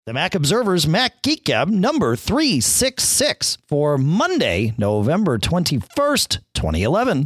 The Mac Observer's Mac Geek Gab number 366 for Monday, November 21st, 2011.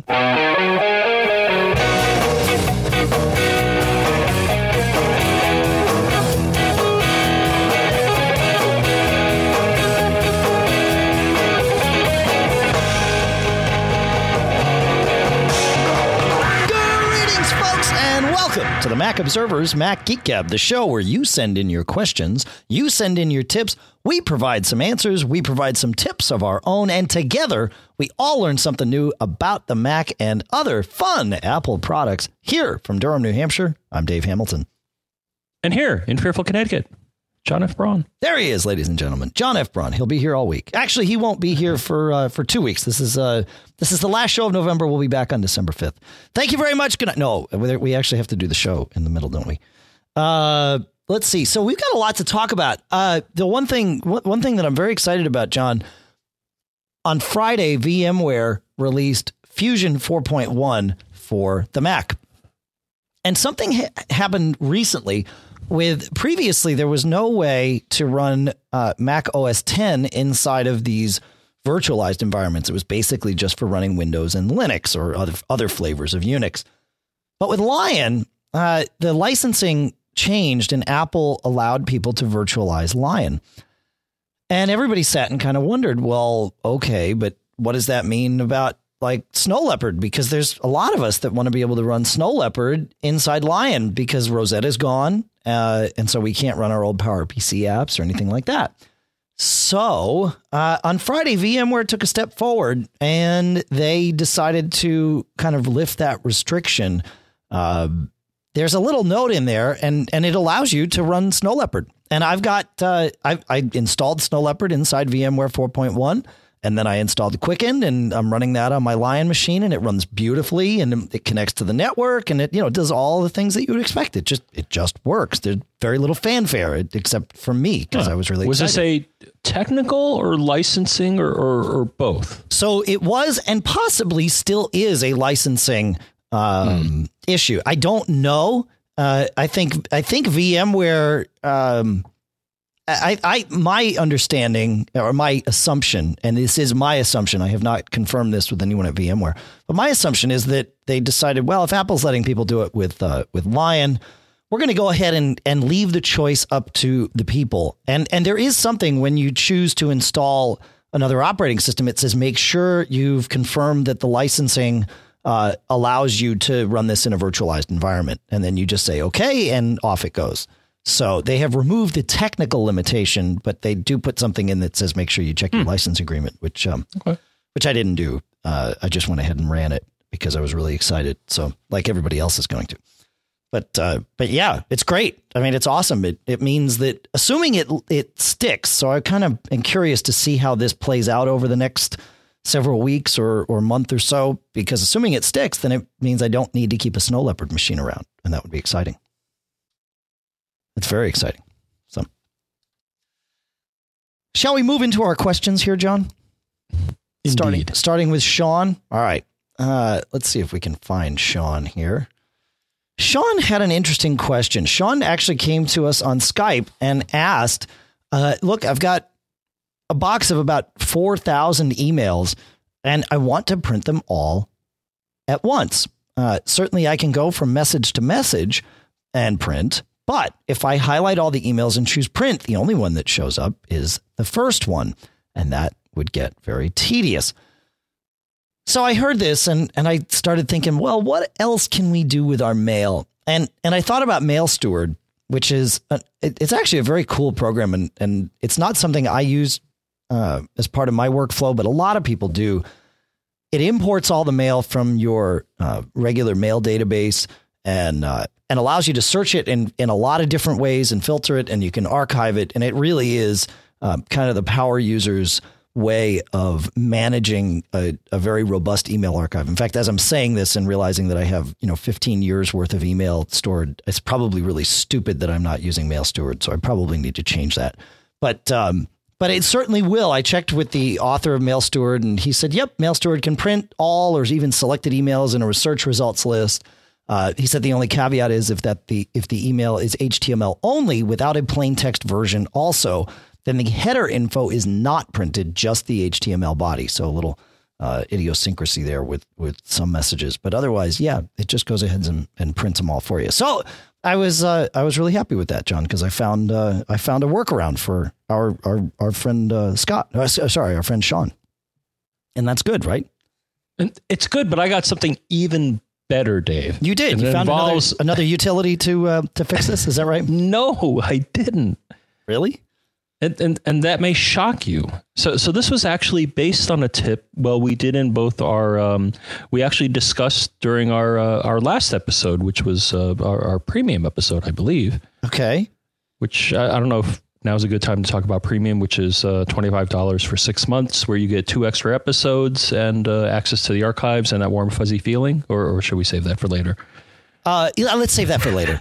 Welcome to the Mac Observer's Mac Geek Gab, the show where you send in your questions, you send in your tips, we provide some answers, we provide some tips of our own, and together we all learn something new about the Mac and other fun Apple products. Here from Durham, New Hampshire, I'm Dave Hamilton. And here in Fairfield, Connecticut, John F. Braun. There he is, ladies and gentlemen. John F. Braun. He'll be here all week. Actually, he won't be here for 2 weeks. This is the last show of November. We'll be back on December 5th. Thank you very much. Good night. No, we actually have to do the show in the middle, don't we? Let's see. So we've got a lot to talk about. The one thing that I'm very excited about, John, on Friday, VMware released Fusion 4.1 for the Mac. And something happened recently. Previously, there was no way to run Mac OS X inside of these virtualized environments. It was basically just for running Windows and Linux or other flavors of Unix. But with Lion, the licensing changed and Apple allowed people to virtualize Lion. And everybody sat and kind of wondered, well, OK, but what does that mean about like Snow Leopard? Because there's a lot of us that want to be able to run Snow Leopard inside Lion because Rosetta's gone. And so we can't run our old PowerPC apps or anything like that. So on Friday, VMware took a step forward and they decided to kind of lift that restriction. There's a little note in there and it allows you to run Snow Leopard. And I've got I installed Snow Leopard inside VMware 4.1. And then I installed Quicken and I'm running that on my Lion machine and it runs beautifully and it connects to the network and it does all the things that you would expect. It just works. There's very little fanfare except from me because I was really excited. Was this a technical or licensing or both? So it was and possibly still is a licensing issue. I don't know. I think VMware my understanding or my assumption, and this is my assumption, I have not confirmed this with anyone at VMware, but my assumption is that they decided, well, if Apple's letting people do it with Lion, we're going to go ahead and leave the choice up to the people. And there is something when you choose to install another operating system, it says make sure you've confirmed that the licensing allows you to run this in a virtualized environment. And then you just say, OK, and off it goes. So they have removed the technical limitation, but they do put something in that says make sure you check your license agreement, which I didn't do. I just went ahead and ran it because I was really excited. So like everybody else is going to. But yeah, it's great. I mean, it's awesome. It means that assuming it sticks. So I kind of am curious to see how this plays out over the next several weeks or month or so, because assuming it sticks, then it means I don't need to keep a Snow Leopard machine around. And that would be exciting. It's very exciting. So, shall we move into our questions here, John? Starting with Sean. All right. Let's see if we can find Sean here. Sean had an interesting question. Sean actually came to us on Skype and asked, look, I've got a box of about 4,000 emails and I want to print them all at once. Certainly I can go from message to message and print. But if I highlight all the emails and choose print, the only one that shows up is the first one. And that would get very tedious. So I heard this and I started thinking, well, what else can we do with our mail? And I thought about Mail Steward, which is it's actually a very cool program. And it's not something I use as part of my workflow, but a lot of people do. It imports all the mail from your regular mail database and allows you to search it in a lot of different ways and filter it, and you can archive it. And it really is kind of the power user's way of managing a very robust email archive. In fact, as I'm saying this and realizing that I have 15 years worth of email stored, it's probably really stupid that I'm not using Mail Steward. So I probably need to change that. But it certainly will. I checked with the author of Mail Steward, and he said, yep, Mail Steward can print all or even selected emails in a search results list. He said the only caveat is if the email is HTML only without a plain text version also, then the header info is not printed, just the HTML body. So a little idiosyncrasy there with some messages. But otherwise, yeah, it just goes ahead and prints them all for you. So I was really happy with that, John, because I found a workaround for our friend Scott. Our friend Sean. And that's good, right? And it's good, but I got something even better, Dave. You did. You found another utility to fix this. Is that right? No, I didn't. Really? And that may shock you. So this was actually based on a tip. Well, we did in both our we actually discussed during our last episode, which was our premium episode, I believe. Okay. Which I don't know if now's a good time to talk about premium, which is $25 for 6 months, where you get 2 extra episodes and access to the archives and that warm, fuzzy feeling. Or should we save that for later? Let's save that for later.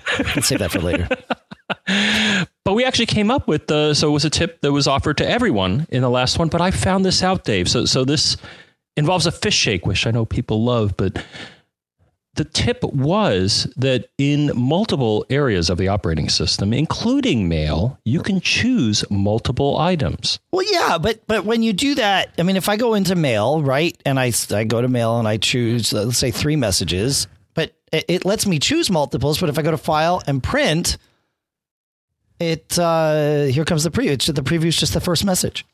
But we actually came up with so it was a tip that was offered to everyone in the last one. But I found this out, Dave. So this involves a fish shake, which I know people love, but the tip was that in multiple areas of the operating system, including mail, you can choose multiple items. Well, yeah, but when you do that, I mean, if I go into mail, right, and I go to mail and I choose, let's say 3 messages, but it lets me choose multiples. But if I go to file and print, here comes the preview. The preview is just the first message.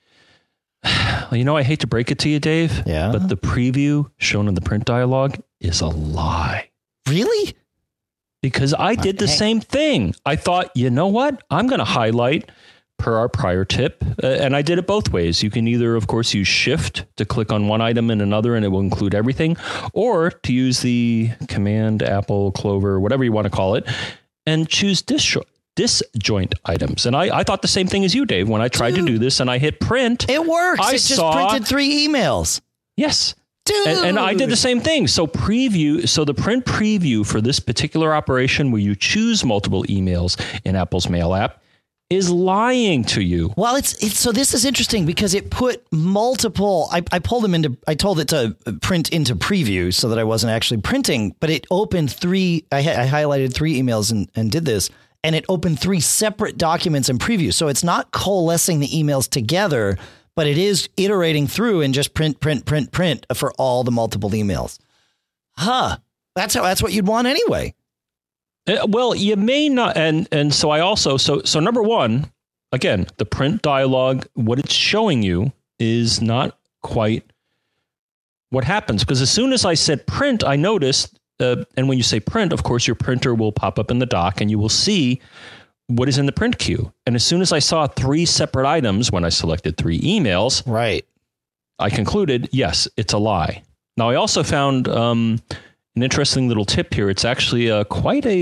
Well, I hate to break it to you, Dave, but the preview shown in the print dialog is a lie. Really? Because I did the same thing. I thought, you know what? I'm going to highlight per our prior tip. And I did it both ways. You can either, of course, use Shift to click on one item and another, and it will include everything, or to use the Command, Apple, Clover, whatever you want to call it, and choose disjoint items. And I thought the same thing as you, Dave. When I tried to do this and I hit print, it works. It just printed 3 emails. Yes. Dude. And I did the same thing. So the print preview for this particular operation where you choose multiple emails in Apple's Mail app is lying to you. Well, it's so this is interesting because it put multiple. I told it to print into preview so that I wasn't actually printing, but it opened 3. I highlighted 3 emails and did this, and it opened 3 separate documents in preview. So it's not coalescing the emails together, but it is iterating through and just print for all the multiple emails. That's what you'd want anyway. Well, you may not. And so I also, so number one, again, the print dialog, what it's showing you is not quite what happens. Because as soon as I said print, I noticed, and when you say print, of course, your printer will pop up in the dock and you will see what is in the print queue. And as soon as I saw 3 separate items, when I selected 3 emails, right, I concluded, yes, it's a lie. Now, I also found an interesting little tip here. It's actually it's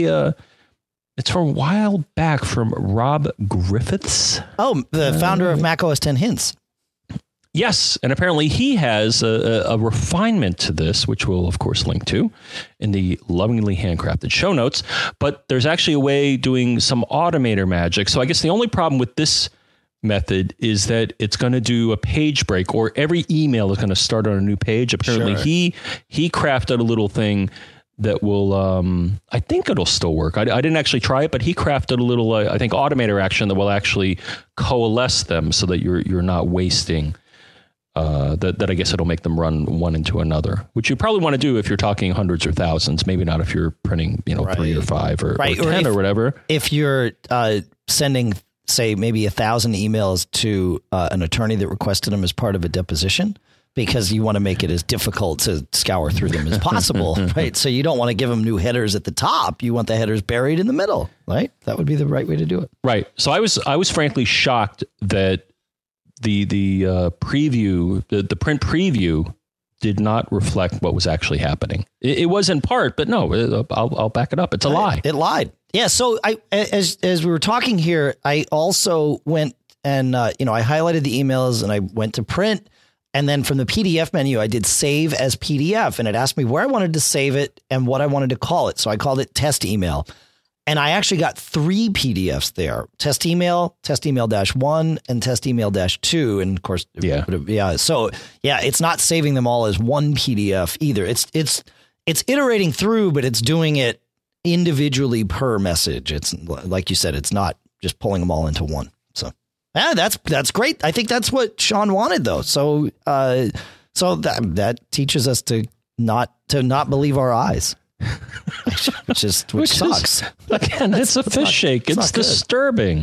from a while back from Rob Griffiths. Oh, the founder of Mac OS 10 Hints. Yes, and apparently he has a refinement to this, which we'll, of course, link to in the lovingly handcrafted show notes. But there's actually a way doing some automator magic. So I guess the only problem with this method is that it's going to do a page break, or every email is going to start on a new page. Apparently, sure. He crafted a little thing that will, I think it'll still work. I didn't actually try it, but he crafted a little, I think, automator action that will actually coalesce them so that you're not wasting. That I guess it'll make them run one into another, which you probably want to do if you're talking hundreds or thousands, maybe not if you're printing, 3 or 5 or 10 or whatever. If you're sending, say, maybe 1,000 emails to an attorney that requested them as part of a deposition, because you want to make it as difficult to scour through them as possible, right? So you don't want to give them new headers at the top. You want the headers buried in the middle, right? That would be the right way to do it. Right. So I was frankly shocked that the preview, the print preview, did not reflect what was actually happening. It was in part, but no, I'll back it up. It's a lie. It lied. Yeah. So as we were talking here, I also went and I highlighted the emails and I went to print, and then from the PDF menu, I did save as PDF, and it asked me where I wanted to save it and what I wanted to call it. So I called it test email. And I actually got 3 PDFs there: test email -1, and test email -2. And of course, yeah. So yeah, it's not saving them all as one PDF either. It's it's iterating through, but it's doing it individually per message. It's like you said, it's not just pulling them all into one. So that's great. I think that's what Sean wanted, though. So that teaches us to not believe our eyes, which sucks. Again, it's a fish shake. It's disturbing.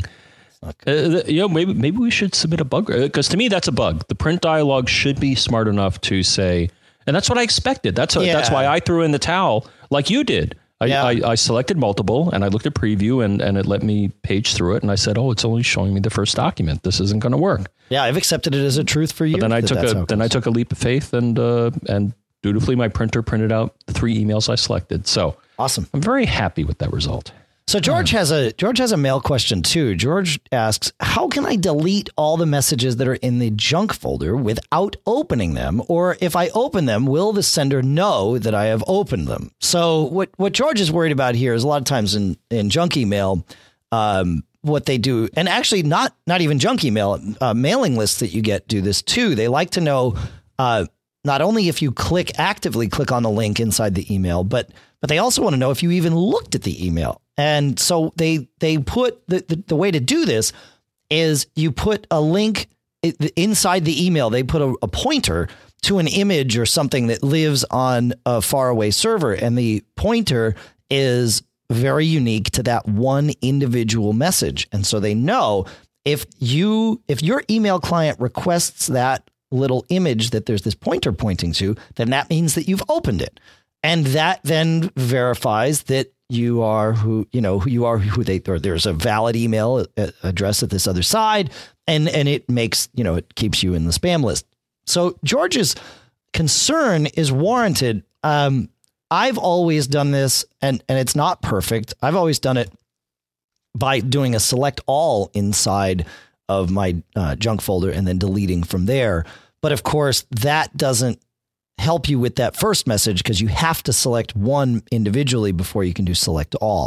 Maybe we should submit a bug, because to me that's a bug. The print dialogue should be smart enough to say, and that's what I expected. That's why I threw in the towel like you did. I selected multiple and I looked at preview and it let me page through it. And I said, oh, it's only showing me the first document. This isn't going to work. Yeah, I've accepted it as a truth for you. But then I took a leap of faith and dutifully my printer printed out the 3 emails I selected. So awesome. I'm very happy with that result. So George has a mail question too. George asks, how can I delete all the messages that are in the junk folder without opening them? Or if I open them, will the sender know that I have opened them? So what George is worried about here is a lot of times in junk email, what they do, and actually not even junk email, mailing lists that you get do this too. They like to know not only if you actively click on the link inside the email, but they also want to know if you even looked at the email. And so they put the way to do this is you put a link inside the email. They put a pointer to an image or something that lives on a faraway server. And the pointer is very unique to that one individual message. And so they know if your email client requests that little image that there's this pointer pointing to, then that means that you've opened it. And that then verifies that you are who there's a valid email address at this other side. And it makes, it keeps you in the spam list. So George's concern is warranted. I've always done this and it's not perfect. I've always done it by doing a select all inside of my junk folder and then deleting from there. But of course, that doesn't help you with that first message because you have to select one individually before you can do select all.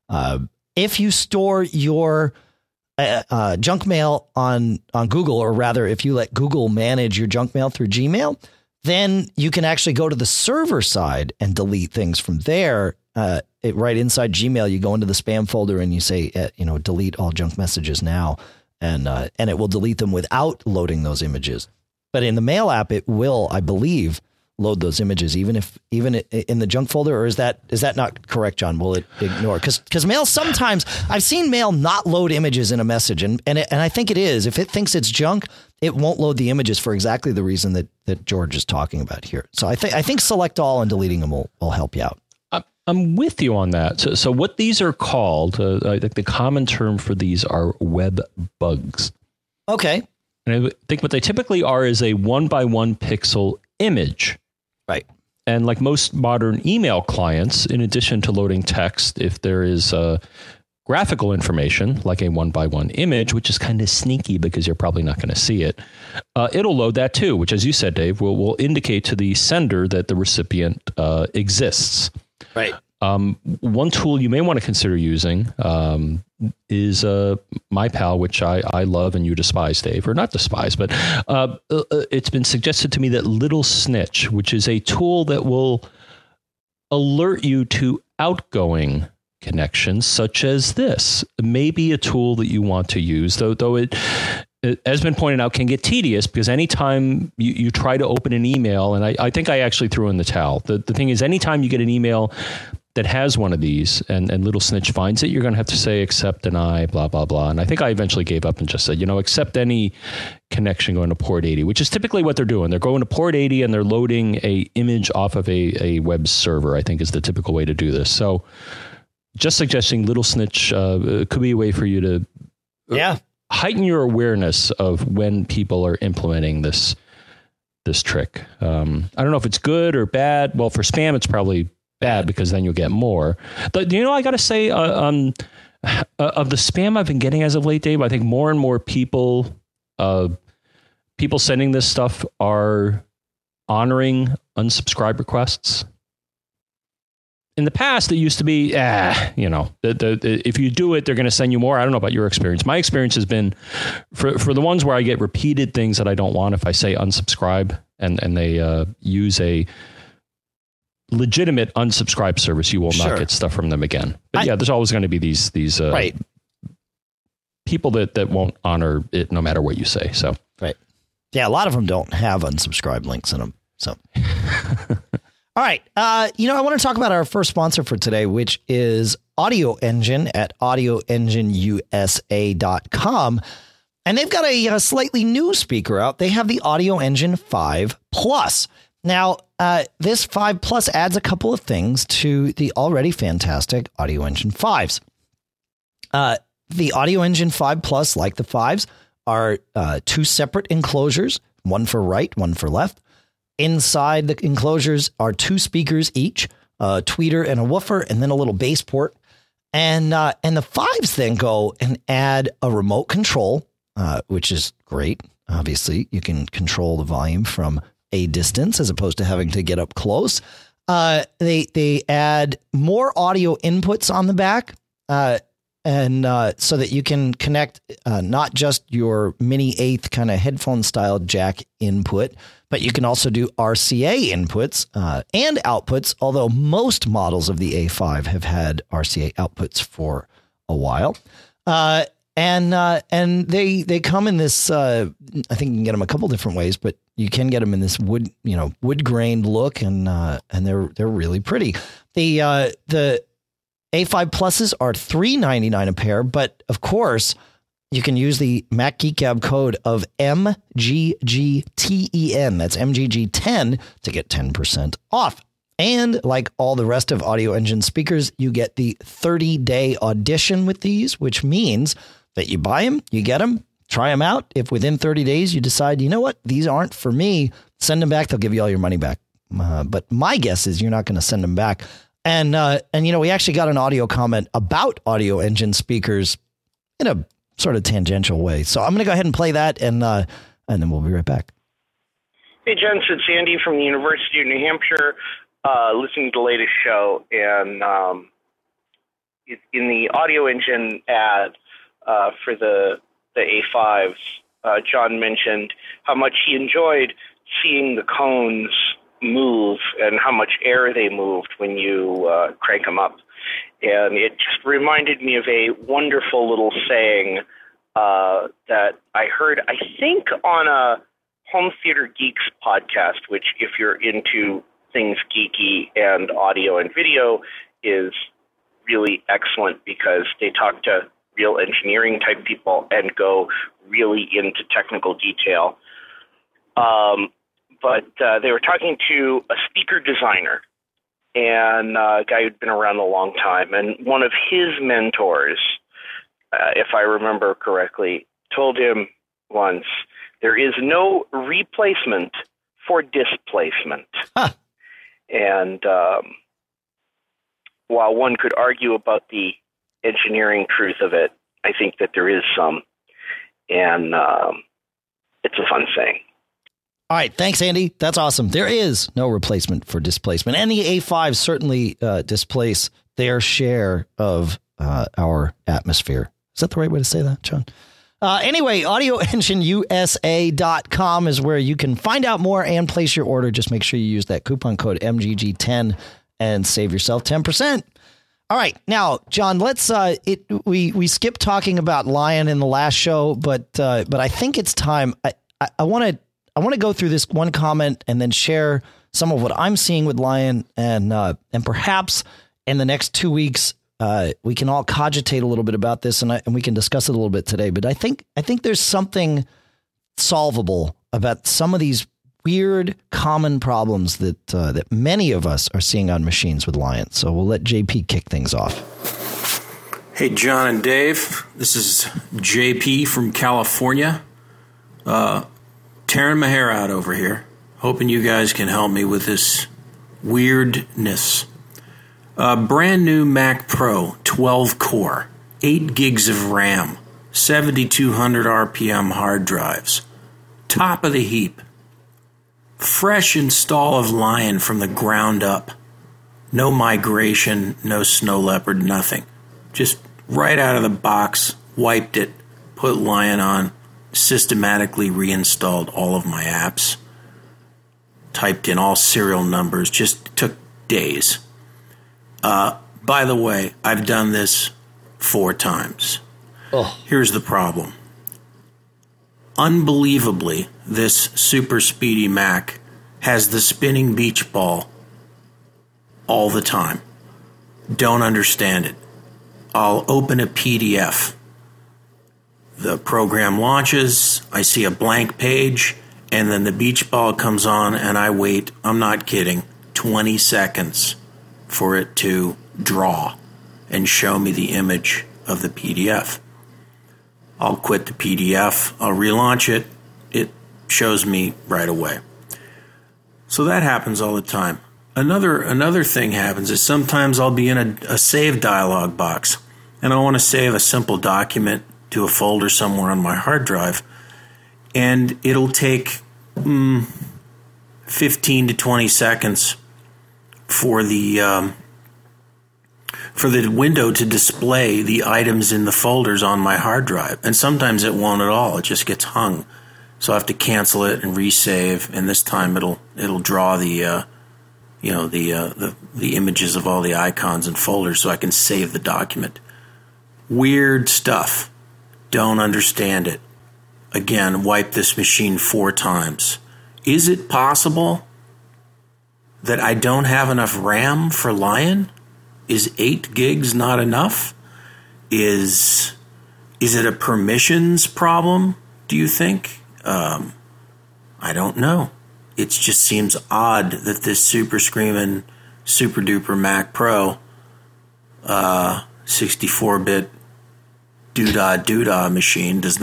If you store your junk mail on Google, or rather, if you let Google manage your junk mail through Gmail, then you can actually go to the server side and delete things from there. Right inside Gmail, you go into the spam folder and you say, delete all junk messages now, and it will delete them without loading those images. But in the mail app, it will, I believe, load those images, even in the junk folder. Or is that not correct, John? Will it ignore? Because mail, sometimes I've seen mail not load images in a message, and I think it is. If it thinks it's junk, it won't load the images for exactly the reason that George is talking about here. So I think select all and deleting them will help you out. I'm with you on that. So what these are called, I think the common term for these are web bugs. Okay. And I think what they typically are is a 1x1 pixel image. Right. And like most modern email clients, in addition to loading text, if there is graphical information, like a 1x1 image, which is kind of sneaky because you're probably not going to see it, it'll load that too, which, as you said, Dave, will indicate to the sender that the recipient exists. Right. One tool you may want to consider using is MyPal, which I love and you despise, Dave, or not despise, but it's been suggested to me that Little Snitch, which is a tool that will alert you to outgoing connections such as this, may be a tool that you want to use, though it has been pointed out, can get tedious because anytime you try to open an email, and I think I actually threw in the towel. The thing is, anytime you get an email that has one of these and Little Snitch finds it, you're going to have to say, accept deny, blah, blah, blah. And I think I eventually gave up and just said, accept any connection going to port 80, which is typically what they're doing. They're going to port 80 and they're loading a image off of a web server, I think is the typical way to do this. So just suggesting Little Snitch could be a way for you to heighten your awareness of when people are implementing this trick. I don't know if it's good or bad. Well, for spam, it's probably bad because then you'll get more. But I got to say, of the spam I've been getting as of late, Dave, I think more and more people sending this stuff are honoring unsubscribe requests. In the past, it used to be, if you do it, they're going to send you more. I don't know about your experience. My experience has been for the ones where I get repeated things that I don't want. If I say unsubscribe and they use a legitimate unsubscribed service, you will not get stuff from them again. But there's always going to be these people that won't honor it no matter what you say. So right. Yeah, a lot of them don't have unsubscribe links in them. So all right. I want to talk about our first sponsor for today, which is Audio Engine at audioengineusa.com. And they've got a slightly new speaker out. They have the Audio Engine 5 Plus. Now, this 5 Plus adds a couple of things to the already fantastic Audio Engine 5s. The Audio Engine 5 Plus, like the 5s, are two separate enclosures, one for right, one for left. Inside the enclosures are two speakers each, a tweeter and a woofer, and then a little bass port. And the 5s then go and add a remote control, which is great. Obviously, you can control the volume from a distance as opposed to having to get up close. They add more audio inputs on the back, and so that you can connect not just your mini 8th kind of headphone style jack input, but you can also do RCA inputs and outputs, although most models of the A5 have had RCA outputs for a while. And they come in this, I think you can get them a couple different ways, but you can get them in this wood grained look, and they're really pretty. The A5 Pluses are $3.99 a pair, but of course you can use the Mac Geek Gab code of MGGTEN. That's MGG10 to get 10% off. And like all the rest of Audio Engine speakers, you get the 30-day audition with these, which means that you buy them, you get them, try them out. If within 30 days you decide, you know what, these aren't for me, send them back. They'll give you all your money back. But my guess is you're not going to send them back. And we actually got an audio comment about Audio Engine speakers in a sort of tangential way. So I'm going to go ahead and play that, and then we'll be right back. Hey, gents, it's Andy from the University of New Hampshire, listening to the latest show. And in the Audio Engine ad for the A5s, John mentioned how much he enjoyed seeing the cones move and how much air they moved when you crank them up. And it just reminded me of a wonderful little saying that I heard, I think, on a Home Theater Geeks podcast, which, if you're into things geeky and audio and video, is really excellent because they talk to real engineering type people and go really into technical detail. But they were talking to a speaker designer and a guy who'd been around a long time. And one of his mentors, if I remember correctly, told him once, there is no replacement for displacement. Huh. And while one could argue about the engineering truth of it, I think that there is some. And it's a fun saying. All right. Thanks, Andy. That's awesome. There is no replacement for displacement. And the A5s certainly displace their share of our atmosphere. Is that the right way to say that, John? Anyway, audioengineusa.com is where you can find out more and place your order. Just make sure you use that coupon code MGG10 and save yourself 10%. All right. Now, John, let's we skipped talking about Lion in the last show, but I think it's time. I want to go through this one comment and then share some of what I'm seeing with Lion, and perhaps in the next 2 weeks we can all cogitate a little bit about this, and we can discuss it a little bit today. But I think there's something solvable about some of these weird common problems that many of us are seeing on machines with Lion. So we'll let JP kick things off. Hey, John and Dave, this is JP from California. Tearing my hair out over here. Hoping you guys can help me with this weirdness. Brand new Mac Pro 12 core, 8 gigs of RAM, 7,200 RPM hard drives. Top of the heap. Fresh install of Lion from the ground up. No migration, no Snow Leopard, nothing. Just right out of the box, wiped it, put Lion on, systematically reinstalled all of my apps, typed in all serial numbers, just took days. By the way, I've done this 4 times. Oh. Here's the problem. Unbelievably, this super speedy Mac has the spinning beach ball all the time. Don't understand it. I'll open a PDF. The program launches, I see a blank page, and then the beach ball comes on, and I wait, I'm not kidding, 20 seconds for it to draw and show me the image of the PDF. I'll quit the PDF, I'll relaunch it, it shows me right away. So that happens all the time. Another thing happens is sometimes I'll be in a save dialog box, and I want to save a simple document to a folder somewhere on my hard drive, and it'll take 15 to 20 seconds for the window to display the items in the folders on my hard drive. And sometimes it won't at all. It just gets hung. So I have to cancel it and resave, and this time it'll draw the images of all the icons and folders so I can save the document. Weird stuff. Don't understand it. Again, wipe this machine 4 times. Is it possible that I don't have enough RAM for Lion? Is 8 gigs not enough? Is it a permissions problem, do you think? I don't know. It just seems odd that this super screaming, super duper Mac Pro 64-bit doodah machine is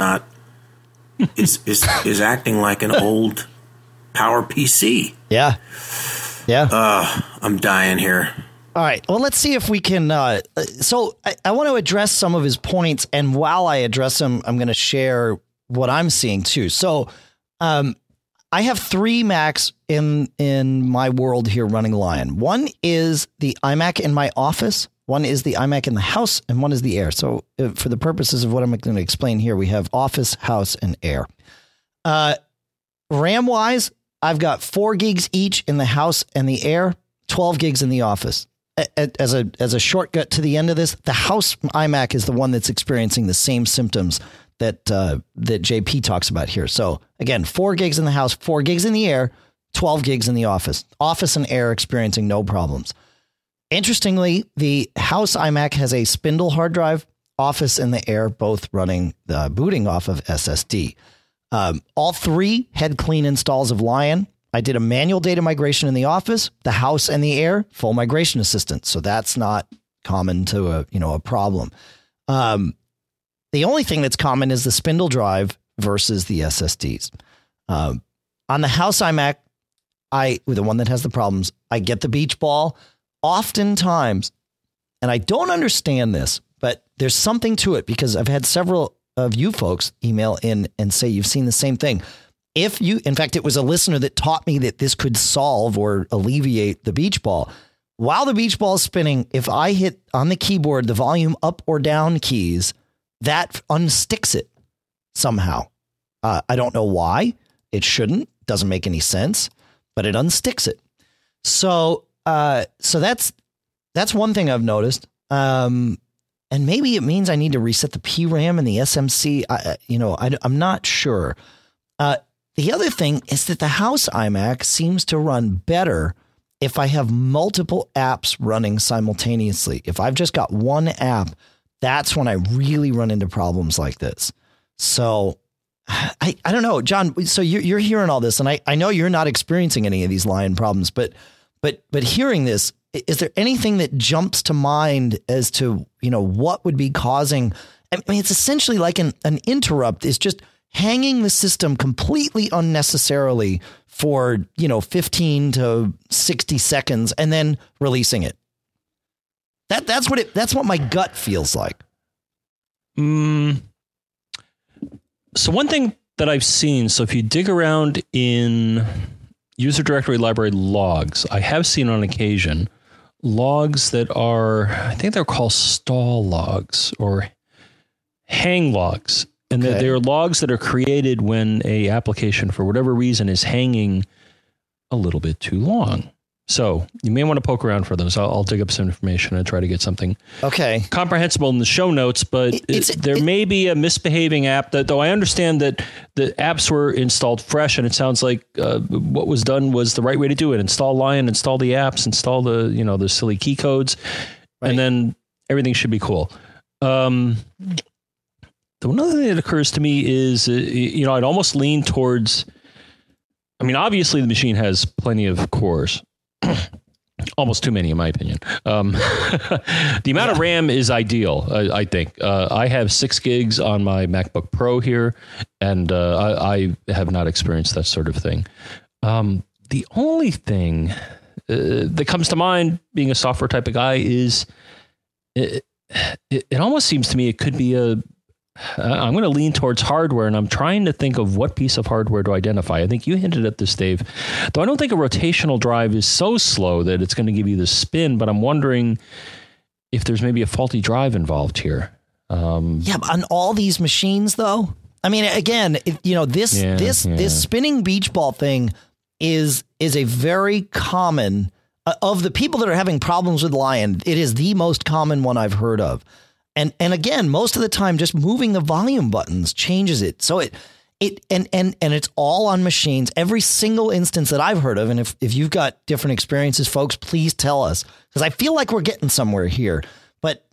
acting like an old Power PC. Yeah. I'm dying here. All right. Well, let's see if we can. So I want to address some of his points, and while I address them, I'm going to share what I'm seeing too. So, I have 3 Macs in my world here running Lion. One is the iMac in my office. One is the iMac in the house, and one is the Air. So for the purposes of what I'm going to explain here, we have office, house, and Air. RAM-wise, I've got 4 gigs each in the house and the Air, 12 gigs in the office. As a shortcut to the end of this, the house iMac is the one that's experiencing the same symptoms that JP talks about here. So again, 4 gigs in the house, 4 gigs in the Air, 12 gigs in the office. Office and Air experiencing no problems. Interestingly, the house iMac has a spindle hard drive, Office and the Air both running booting off of SSD. All 3 had clean installs of Lion. I did a manual data migration in the office, the house and the Air, full migration assistant. So that's not common to a problem. The only thing that's common is the spindle drive versus the SSDs. On the house iMac, the one that has the problems, I get the beach ball. Oftentimes, and I don't understand this, but there's something to it because I've had several of you folks email in and say you've seen the same thing. In fact, it was a listener that taught me that this could solve or alleviate the beach ball. While the beach ball is spinning, if I hit on the keyboard the volume up or down keys, that unsticks it somehow. I don't know why. It shouldn't. Doesn't make any sense, but it unsticks it. So that's one thing I've noticed. And maybe it means I need to reset the PRAM and the SMC. I'm not sure. The other thing is that the house iMac seems to run better if I have multiple apps running simultaneously. If I've just got one app, that's when I really run into problems like this. So I don't know, John. So you're hearing all this, and I know you're not experiencing any of these Lion problems, but hearing this, is there anything that jumps to mind as to what would be causing? I mean, it's essentially like an interrupt is just hanging the system completely unnecessarily for 15 to 60 seconds and then releasing it. That's what my gut feels like. So one thing that I've seen, so if you dig around in user directory library logs, I have seen on occasion logs that are, I think they're called stall logs or hang logs. And okay. They're logs that are created when a application, for whatever reason, is hanging a little bit too long. So you may want to poke around for those. I'll dig up some information and try to get something comprehensible in the show notes. But there may be a misbehaving app that, though I understand that the apps were installed fresh, and it sounds like what was done was the right way to do it. Install Lion, install the apps, install the silly key codes, and then everything should be cool. The one other thing that occurs to me is, I'd almost lean towards, I mean, obviously the machine has plenty of cores. Almost too many, in my opinion. The amount of RAM is ideal, I think. I have 6 gigs on my MacBook Pro here, and I have not experienced that sort of thing. The only thing that comes to mind, being a software type of guy, is it almost seems to me it could be I'm going to lean towards hardware, and I'm trying to think of what piece of hardware to identify. I think you hinted at this, Dave, though I don't think a rotational drive is so slow that it's going to give you the spin, but I'm wondering if there's maybe a faulty drive involved here. But on all these machines, though, I mean, again, this spinning beach ball thing is a very common, of the people that are having problems with Lion, it is the most common one I've heard of. And again, most of the time, just moving the volume buttons changes it. So and it's all on machines. Every single instance that I've heard of, and if you've got different experiences, folks, please tell us, because I feel like we're getting somewhere here. But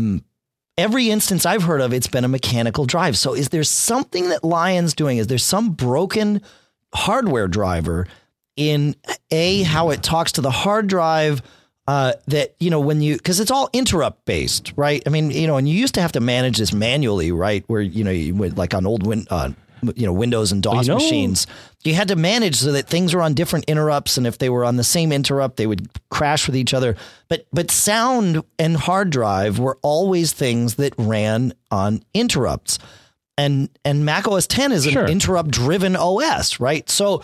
every instance I've heard of, it's been a mechanical drive. So is there something that Lion's doing? Is there some broken hardware driver in how it talks to the hard drive? That, because it's all interrupt based, right? I mean, and you used to have to manage this manually, right? Where, you would, like on old Windows and DOS machines, you had to manage so that things were on different interrupts. And if they were on the same interrupt, they would crash with each other. But sound and hard drive were always things that ran on interrupts. And Mac OS X is an interrupt driven OS, right? So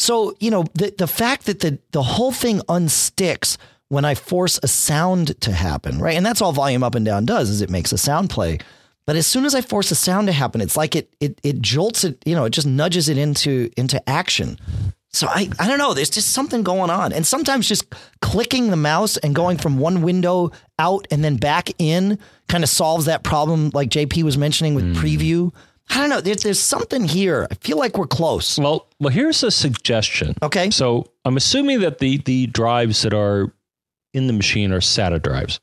the fact that the whole thing unsticks when I force a sound to happen, right? And that's all volume up and down does, is it makes a sound play. But as soon as I force a sound to happen, it's like it jolts it, it just nudges it into action. So I don't know, there's just something going on. And sometimes just clicking the mouse and going from one window out and then back in kind of solves that problem, like JP was mentioning with preview. I don't know, there's something here. I feel like we're close. Well, here's a suggestion. Okay. So I'm assuming that the drives that are in the machine are SATA drives.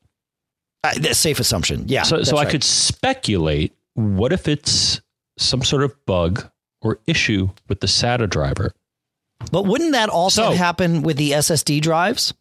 Safe assumption. Yeah. So I could speculate, what if it's some sort of bug or issue with the SATA driver? But wouldn't that also happen with the SSD drives?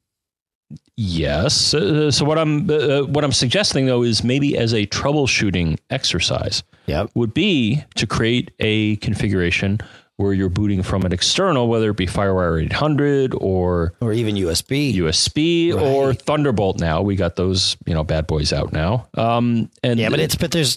Yes. So what I'm suggesting, though, is maybe as a troubleshooting exercise, would be to create a configuration where you're booting from an external, whether it be FireWire 800 or even USB right. Or Thunderbolt. Now we got those, bad boys out now. All things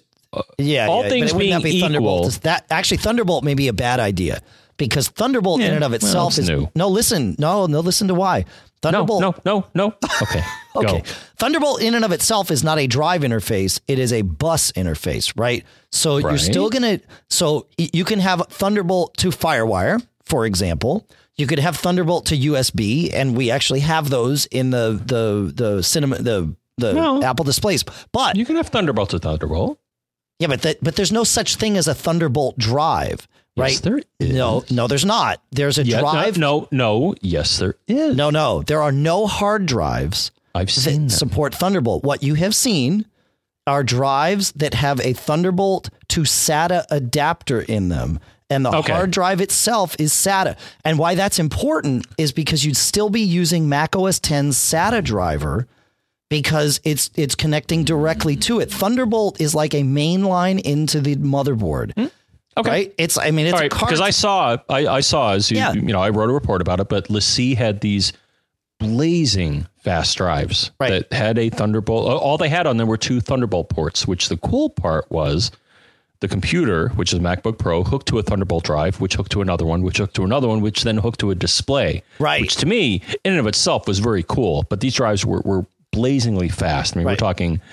being equal, Thunderbolt may be a bad idea, because Thunderbolt in and of itself is new. Listen to why. Thunderbolt. No. Okay. Okay. Go. Thunderbolt in and of itself is not a drive interface. It is a bus interface, right? So you're still you can have Thunderbolt to FireWire, for example. You could have Thunderbolt to USB, and we actually have those in the cinema, the Apple displays. But you can have Thunderbolt to Thunderbolt. Yeah, but there's no such thing as a Thunderbolt drive. Right? Yes, there is. No, there's not. There's a drive. No. Yes, there is. No. There are no hard drives that support Thunderbolt. What you have seen are drives that have a Thunderbolt to SATA adapter in them. And the hard drive itself is SATA. And why that's important is because you'd still be using Mac OS X's SATA driver, because it's connecting directly to it. Thunderbolt is like a main line into the motherboard. Okay. Right? It's a card. Because I saw as I wrote a report about it, but LaCie had these blazing fast drives that had a Thunderbolt. All they had on them were 2 Thunderbolt ports, which the cool part was the computer, which is MacBook Pro, hooked to a Thunderbolt drive, which hooked to another one, which hooked to another one, which then hooked to a display. Right. Which to me, in and of itself, was very cool. But these drives were blazingly fast. I mean, we're talking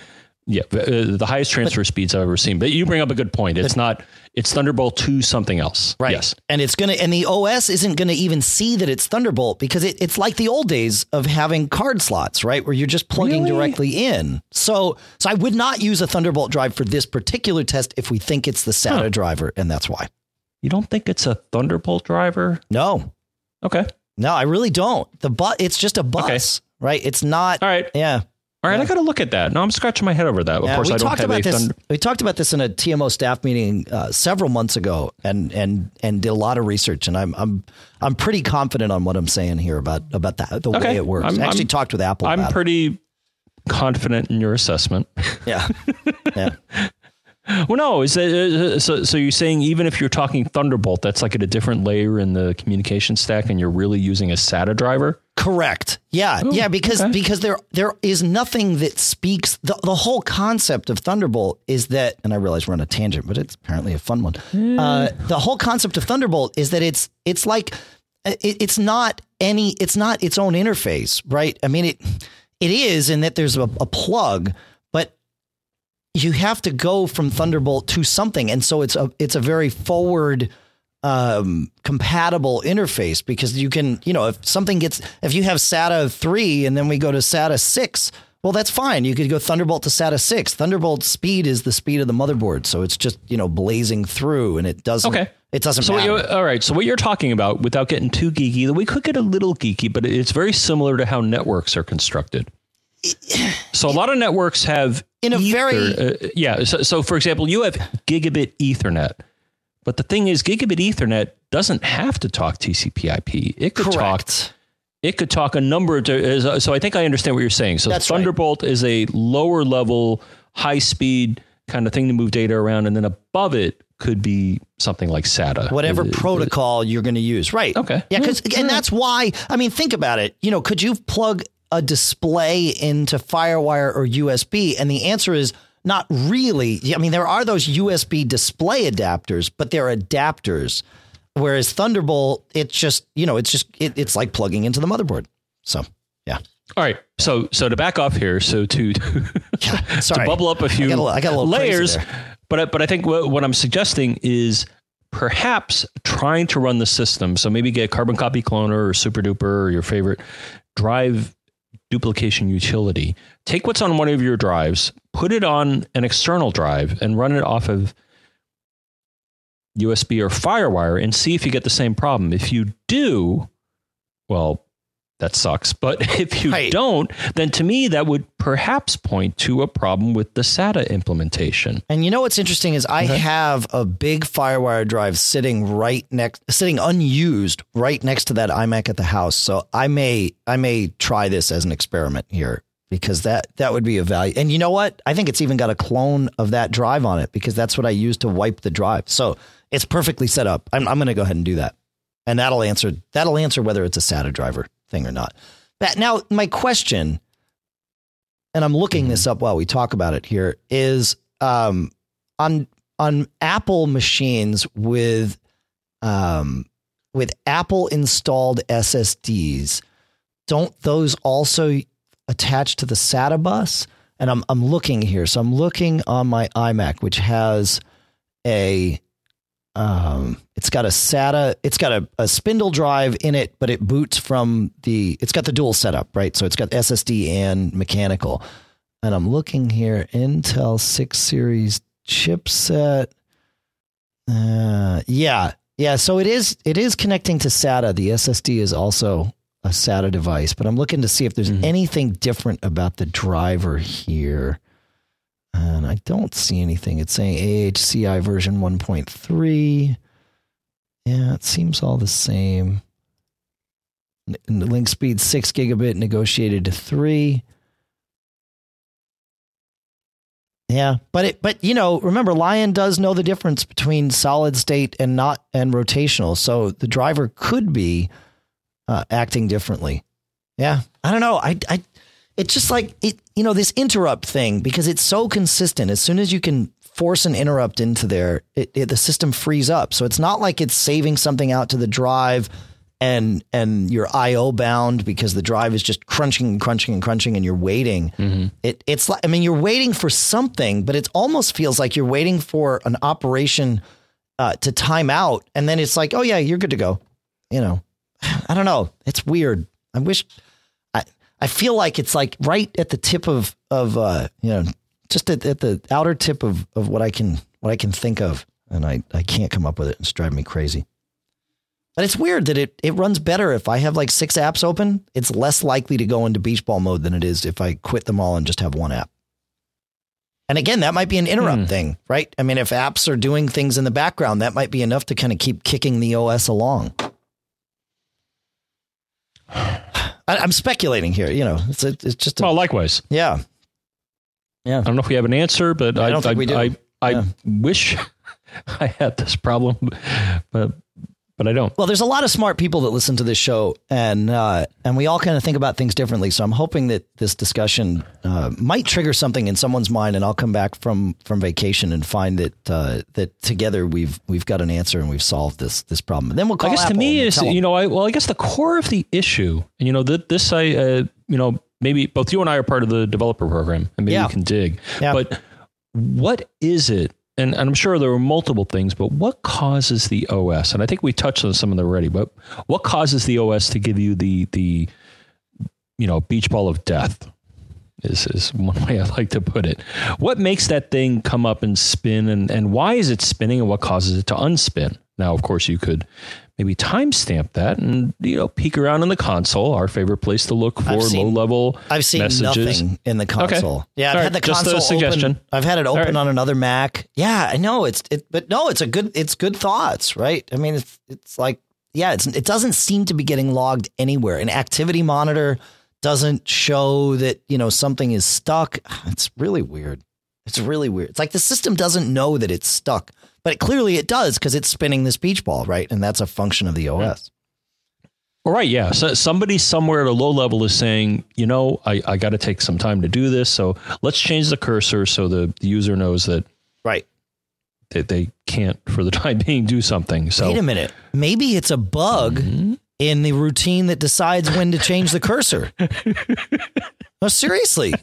Yeah, the highest transfer speeds I've ever seen. But you bring up a good point. It's Thunderbolt to something else. Right. Yes. And the OS isn't going to even see that it's Thunderbolt because it's like the old days of having card slots, right? Where you're just plugging directly in. So I would not use a Thunderbolt drive for this particular test if we think it's the SATA driver. And that's why. You don't think it's a Thunderbolt driver? No. Okay. No, I really don't. It's just a bus, right? It's not. All right. Yeah. All right, I got to look at that. No, I'm scratching my head over that. Of course, I don't have we talked about this in a TMO staff meeting several months ago, and did a lot of research. And I'm pretty confident on what I'm saying here about that, the way it works. I actually talked with Apple. I'm pretty confident in your assessment. Yeah. Yeah. Well, no, so you're saying even if you're talking Thunderbolt, that's like at a different layer in the communication stack, and you're really using a SATA driver? Correct. Yeah. Oh, yeah. Because there is nothing that speaks. The whole concept of Thunderbolt is that, and I realize we're on a tangent, but it's apparently a fun one. The whole concept of Thunderbolt is that it's like it's not its own interface, right? I mean, it is in that there's a plug, but you have to go from Thunderbolt to something. And so it's a very forward compatible interface, because you can, if you have SATA 3 and then we go to SATA 6, well, that's fine. You could go Thunderbolt to SATA 6. Thunderbolt speed is the speed of the motherboard. So it's just, blazing through, and it doesn't matter. All right. So what you're talking about, without getting too geeky, we could get a little geeky, but it's very similar to how networks are constructed. So a lot of networks have So for example, you have gigabit Ethernet, but the thing is, gigabit Ethernet doesn't have to talk TCP/IP. It could talk a number of. So I think I understand what you're saying. So Thunderbolt is a lower level, high speed kind of thing to move data around, and then above it could be something like SATA. Whatever protocol you're going to use, right? Okay. Yeah, and that's why. I mean, think about it. Could you plug a display into FireWire or USB? And the answer is not really. I mean, there are those USB display adapters, but they're adapters. Whereas Thunderbolt, it's like plugging into the motherboard. So, yeah. All right. So to back off here, to bubble up a few I got a little layers, but I think what I'm suggesting is perhaps trying to run the system. So maybe get Carbon Copy Cloner or SuperDuper or your favorite drive duplication utility. Take what's on one of your drives, put it on an external drive, and run it off of USB or FireWire, and see if you get the same problem. If you do, well, that sucks. But if you don't, then to me, that would perhaps point to a problem with the SATA implementation. And what's interesting is I have a big FireWire drive sitting unused right next to that iMac at the house. So I may try this as an experiment here, because that would be a value. And you know what? I think it's even got a clone of that drive on it, because that's what I use to wipe the drive. So it's perfectly set up. I'm going to go ahead and do that. And that'll answer whether it's a SATA driver thing or not. Now, my question, and I'm looking this up while we talk about it here, is on Apple machines with Apple installed SSDs, don't those also attach to the SATA bus? And I'm looking here. So I'm looking on my iMac, which has it's got a SATA, it's got a spindle drive in it, but it boots from it's got the dual setup, right? So it's got SSD and mechanical. And I'm looking here, Intel 6 series chipset. Yeah. So it is connecting to SATA. The SSD is also a SATA device, but I'm looking to see if there's anything different about the driver here. And I don't see anything. It's saying AHCI version 1.3. Yeah, it seems all the same. And the link speed 6 gigabit negotiated to 3. Yeah, but remember, Lion does know the difference between solid state and rotational. So the driver could be acting differently. Yeah, I don't know. It's just like this interrupt thing, because it's so consistent. As soon as you can force an interrupt into there, the system frees up. So it's not like it's saving something out to the drive and you're IO bound because the drive is just crunching and you're waiting. It's like, I mean, you're waiting for something, but it almost feels like you're waiting for an operation to time out. And then it's like, oh yeah, you're good to go. You know, I don't know. It's weird. I wish I feel like it's like right at the tip of just at the outer tip of what I can think of. And I can't come up with it. It's driving me crazy. But it's weird that it runs better if I have like 6 apps open. It's less likely to go into beach ball mode than it is if I quit them all and just have one app. And again, that might be an interrupt thing, right? I mean, if apps are doing things in the background, that might be enough to kind of keep kicking the OS along. I'm speculating here, you know. It's just well, likewise. Yeah. I don't know if we have an answer, but I don't think we do. I wish I had this problem, but I don't. Well, there's a lot of smart people that listen to this show, and we all kind of think about things differently. So I'm hoping that this discussion might trigger something in someone's mind, and I'll come back from vacation and find that together we've got an answer and we've solved this problem. And then we'll call I guess Apple to me is, you know, I guess the core of the issue, and you know, this maybe both you and I are part of the developer program, and maybe we can dig. Yeah. But what is it? And I'm sure there are multiple things, but what causes the OS? And I think we touched on some of them already, but what causes the OS to give you the beach ball of death is one way I like to put it. What makes that thing come up and spin, and why is it spinning, and what causes it to unspin? Now, of course, you could maybe timestamp that and, you know, peek around in the console, our favorite place to look for low-level messages. I've seen nothing in the console. Okay. Yeah, I've had the console just a suggestion. I've had it open on another Mac. Yeah, I know but no, it's good thoughts, right? I mean, it's like, yeah, it doesn't seem to be getting logged anywhere. An activity monitor doesn't show that, you know, something is stuck. It's really weird. It's really weird. It's like the system doesn't know that it's stuck, but clearly it does because it's spinning this beach ball, right? And that's a function of the OS. All right, yeah. So somebody somewhere at a low level is saying, you know, I got to take some time to do this, so let's change the cursor so the user knows that they can't, for the time being, do something. So wait a minute. Maybe it's a bug in the routine that decides when to change the cursor. No, seriously.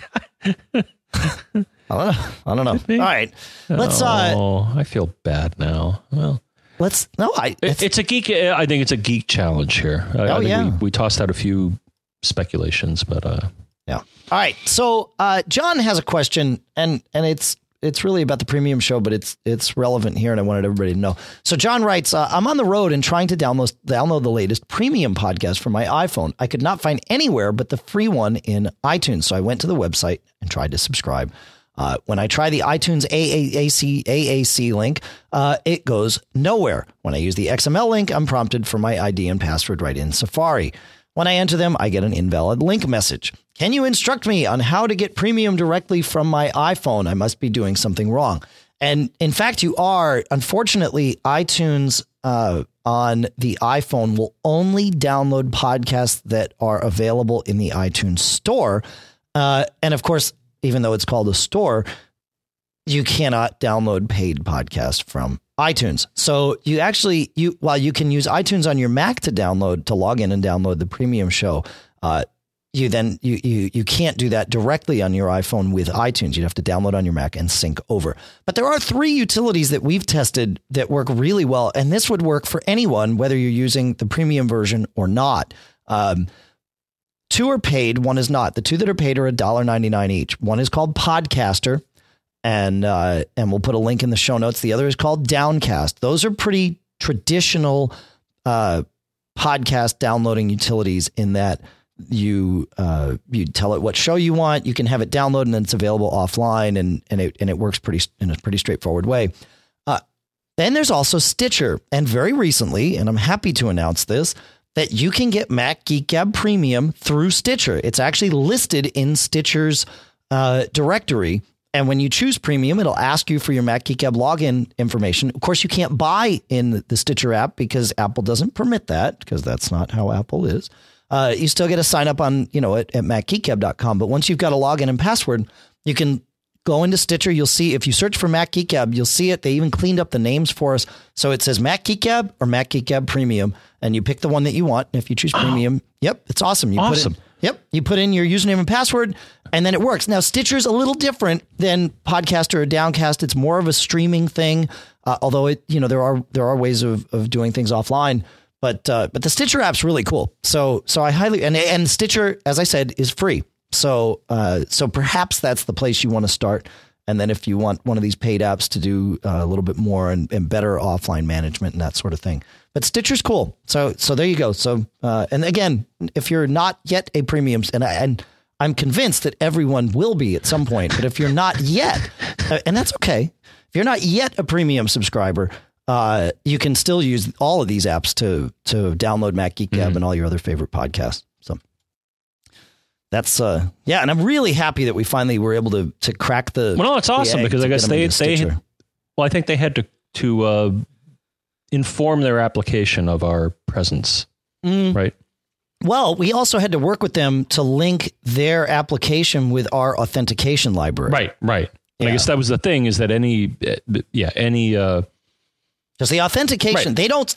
I don't know. All right. Let's I feel bad now. Well, it's a geek. I think it's a geek challenge here. I think we tossed out a few speculations, but yeah. All right. So John has a question, and it's really about the premium show, but it's relevant here, and I wanted everybody to know. So John writes, I'm on the road and trying to download the latest premium podcast for my iPhone. I could not find anywhere but the free one in iTunes. So I went to the website and tried to subscribe. When I try the iTunes AAC link, it goes nowhere. When I use the XML link, I'm prompted for my ID and password right in Safari. When I enter them, I get an invalid link message. Can you instruct me on how to get premium directly from my iPhone? I must be doing something wrong. And in fact, you are. Unfortunately, iTunes on the iPhone will only download podcasts that are available in the iTunes store. And of course, even though it's called a store, you cannot download paid podcasts from iTunes. So while you can use iTunes on your Mac to log in and download the premium show, you can't do that directly on your iPhone with iTunes. You'd have to download on your Mac and sync over. But there are 3 utilities that we've tested that work really well, and this would work for anyone, whether you're using the premium version or not. 2 are paid, 1 is not. The 2 that are paid are $1.99 each. One is called Podcaster, and we'll put a link in the show notes. The other is called Downcast. Those are pretty traditional podcast downloading utilities in that you tell it what show you want. You can have it download, and then it's available offline, and it works in a pretty straightforward way. Then there's also Stitcher, and very recently, and I'm happy to announce this, that you can get Mac Geek Gab Premium through Stitcher. It's actually listed in Stitcher's directory. And when you choose Premium, it'll ask you for your Mac Geek Gab login information. Of course, you can't buy in the Stitcher app because Apple doesn't permit that, because that's not how Apple is. You still get to sign up on, at macgeekgab.com. But once you've got a login and password, you can go into Stitcher, you'll see, if you search for Mac Geek Gab, you'll see it. They even cleaned up the names for us. So it says Mac Geek Gab or Mac Geek Gab Premium, and you pick the one that you want. And if you choose Premium, yep, it's awesome. You put in your username and password, and then it works. Now, Stitcher's a little different than Podcaster or Downcast. It's more of a streaming thing, although there are ways of doing things offline. But the Stitcher app's really cool. So I highly and Stitcher, as I said, is free. So perhaps that's the place you want to start. And then if you want one of these paid apps to do a little bit more and better offline management and that sort of thing. But Stitcher's cool. So there you go. So and again, if you're not yet a premium, and I'm convinced that everyone will be at some point, but if you're not yet, and that's okay, if you're not yet a premium subscriber, you can still use all of these apps to download Mac Geek Gab and all your other favorite podcasts. So that's and I'm really happy that we finally were able to crack the. Well, no, it's awesome because I guess they had, I think they had to inform their application of our presence, right? Well, we also had to work with them to link their application with our authentication library. Right. And I guess that was the thing, is that any because the authentication,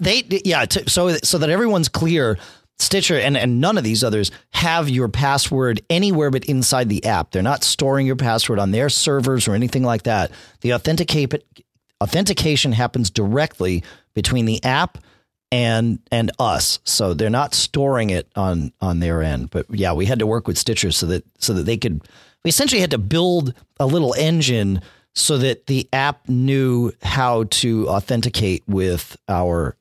so that everyone's clear, Stitcher and none of these others have your password anywhere but inside the app. They're not storing your password on their servers or anything like that. The authentication happens directly between the app and us. So they're not storing it on their end. But yeah, we had to work with Stitcher so that they could, we essentially had to build a little engine so that the app knew how to authenticate with our,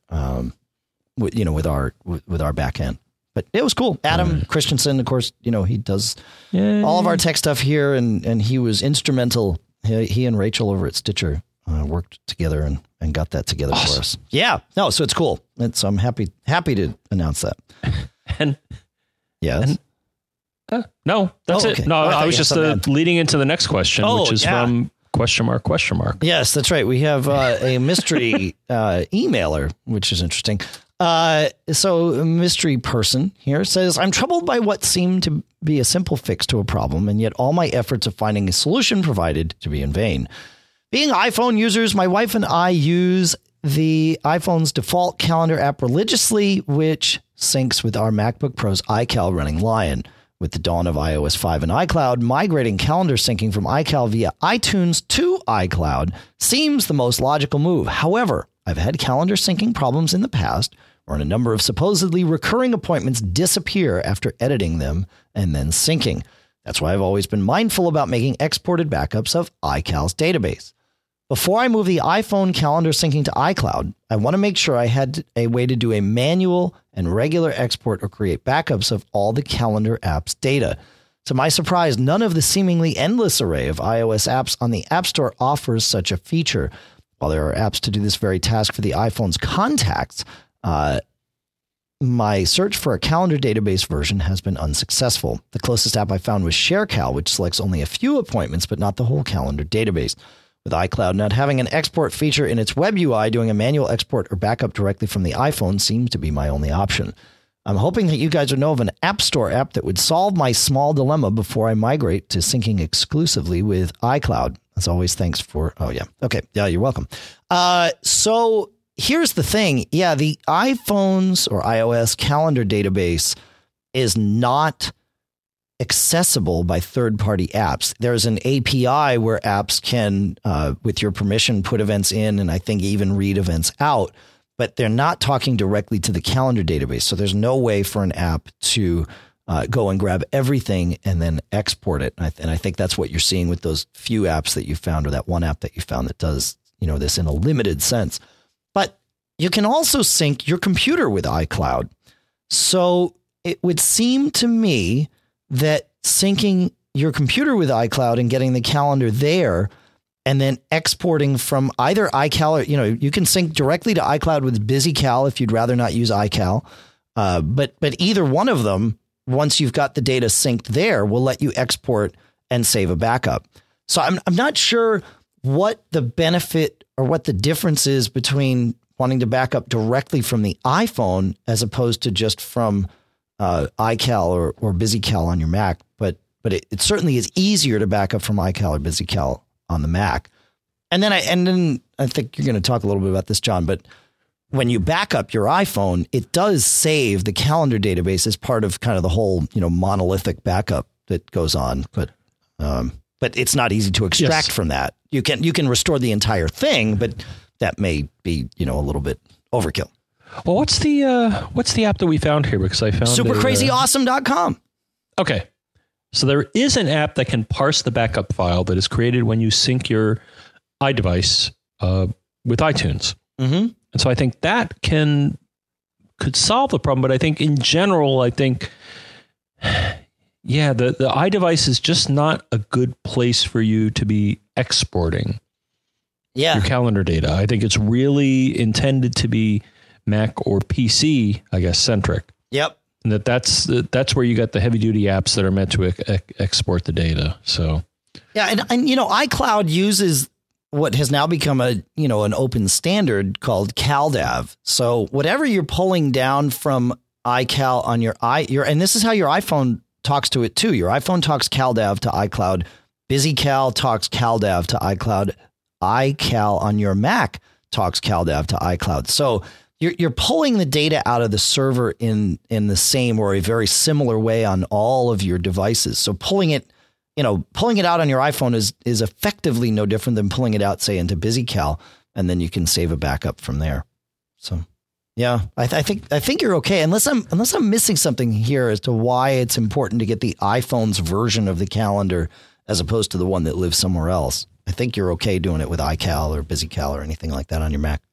with our back end. But it was cool. Adam Christensen, of course, he does all of our tech stuff here, and he was instrumental. He and Rachel over at Stitcher worked together and got that together for us. Yeah, no, so it's cool. So I'm happy to announce that. And yes. No, that's it. No, I was just leading into the next question, which is from question mark. Yes, that's right. We have a mystery emailer, which is interesting. So a mystery person here says, I'm troubled by what seemed to be a simple fix to a problem, and yet all my efforts of finding a solution provided to be in vain. Being iPhone users, my wife and I use the iPhone's default calendar app religiously, which syncs with our MacBook Pro's iCal running Lion. With the dawn of iOS 5 and iCloud, migrating calendar syncing from iCal via iTunes to iCloud seems the most logical move. However, I've had calendar syncing problems in the past, where a number of supposedly recurring appointments disappear after editing them and then syncing. That's why I've always been mindful about making exported backups of iCal's database. Before I move the iPhone calendar syncing to iCloud, I want to make sure I had a way to do a manual and regular export or create backups of all the calendar app's data. To my surprise, none of the seemingly endless array of iOS apps on the App Store offers such a feature. While there are apps to do this very task for the iPhone's contacts, my search for a calendar database version has been unsuccessful. The closest app I found was ShareCal, which selects only a few appointments, but not the whole calendar database. With iCloud not having an export feature in its web UI, doing a manual export or backup directly from the iPhone seems to be my only option. I'm hoping that you guys would know of an App Store app that would solve my small dilemma before I migrate to syncing exclusively with iCloud. As always, thanks for... Oh, yeah. Okay. Yeah, you're welcome. So here's the thing. Yeah, the iPhone's or iOS calendar database is not accessible by third-party apps. There's an API where apps can, with your permission, put events in and I think even read events out, but they're not talking directly to the calendar database. So there's no way for an app to go and grab everything and then export it. And I think that's what you're seeing with those few apps that you found, or that one app that you found that does, this in a limited sense. But you can also sync your computer with iCloud. So it would seem to me that syncing your computer with iCloud and getting the calendar there and then exporting from either iCal or, you can sync directly to iCloud with BusyCal if you'd rather not use iCal. But either one of them, once you've got the data synced there, will let you export and save a backup. So I'm not sure what the benefit or what the difference is between wanting to back up directly from the iPhone as opposed to just from iCal or BusyCal on your Mac. but it certainly is easier to back up from iCal or BusyCal on the Mac. And then I think you're going to talk a little bit about this, John, but when you back up your iPhone, it does save the calendar database as part of kind of the whole, monolithic backup that goes on. But it's not easy to extract from that. You can restore the entire thing, but that may be, a little bit overkill. Well, what's the app that we found here? Because I found supercrazyawesome.com. Okay. So there is an app that can parse the backup file that is created when you sync your iDevice with iTunes. Mm-hmm. And so I think that could solve the problem. But I think in general, the iDevice is just not a good place for you to be exporting your calendar data. I think it's really intended to be Mac or PC, I guess, centric. Yep. And that's where you got the heavy duty apps that are meant to export the data. So yeah, and iCloud uses what has now become an open standard called CalDAV. So whatever you're pulling down from iCal on and this is how your iPhone talks to it too. Your iPhone talks CalDAV to iCloud. BusyCal talks CalDAV to iCloud. iCal on your Mac talks CalDAV to iCloud. So you're pulling the data out of the server in the same or a very similar way on all of your devices. So pulling it out on your iPhone is effectively no different than pulling it out, say, into BusyCal, and then you can save a backup from there. So, yeah, I think you're okay, unless I'm missing something here as to why it's important to get the iPhone's version of the calendar as opposed to the one that lives somewhere else. I think you're okay doing it with iCal or BusyCal or anything like that on your Mac.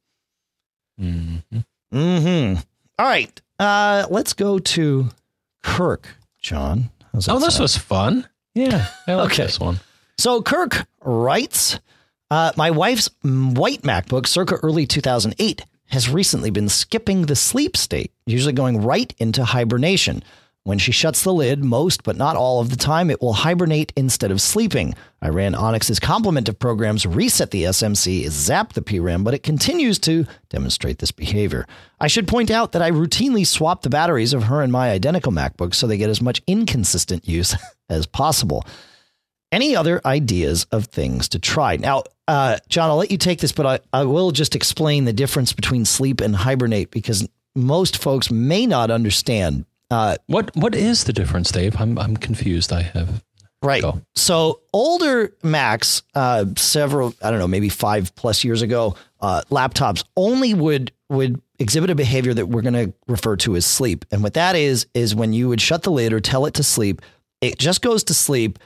Mm-hmm. Mm-hmm. All right, let's go to Kirk, John. This was fun. Yeah, I like this one. So Kirk writes, my wife's white MacBook, circa early 2008, has recently been skipping the sleep state, usually going right into hibernation. When she shuts the lid, most but not all of the time, it will hibernate instead of sleeping. I ran Onyx's complement of programs, reset the SMC, zap the PRAM, but it continues to demonstrate this behavior. I should point out that I routinely swap the batteries of her and my identical MacBooks so they get as much inconsistent use as possible. Any other ideas of things to try? Now, John, I'll let you take this, but I will just explain the difference between sleep and hibernate because most folks may not understand. What is the difference, Dave? I'm confused. I have right. Go. So older Macs, several, I don't know, maybe 5+ years ago, laptops only would exhibit a behavior that we're going to refer to as sleep. And what that is when you would shut the lid or tell it to sleep, it just goes to sleep.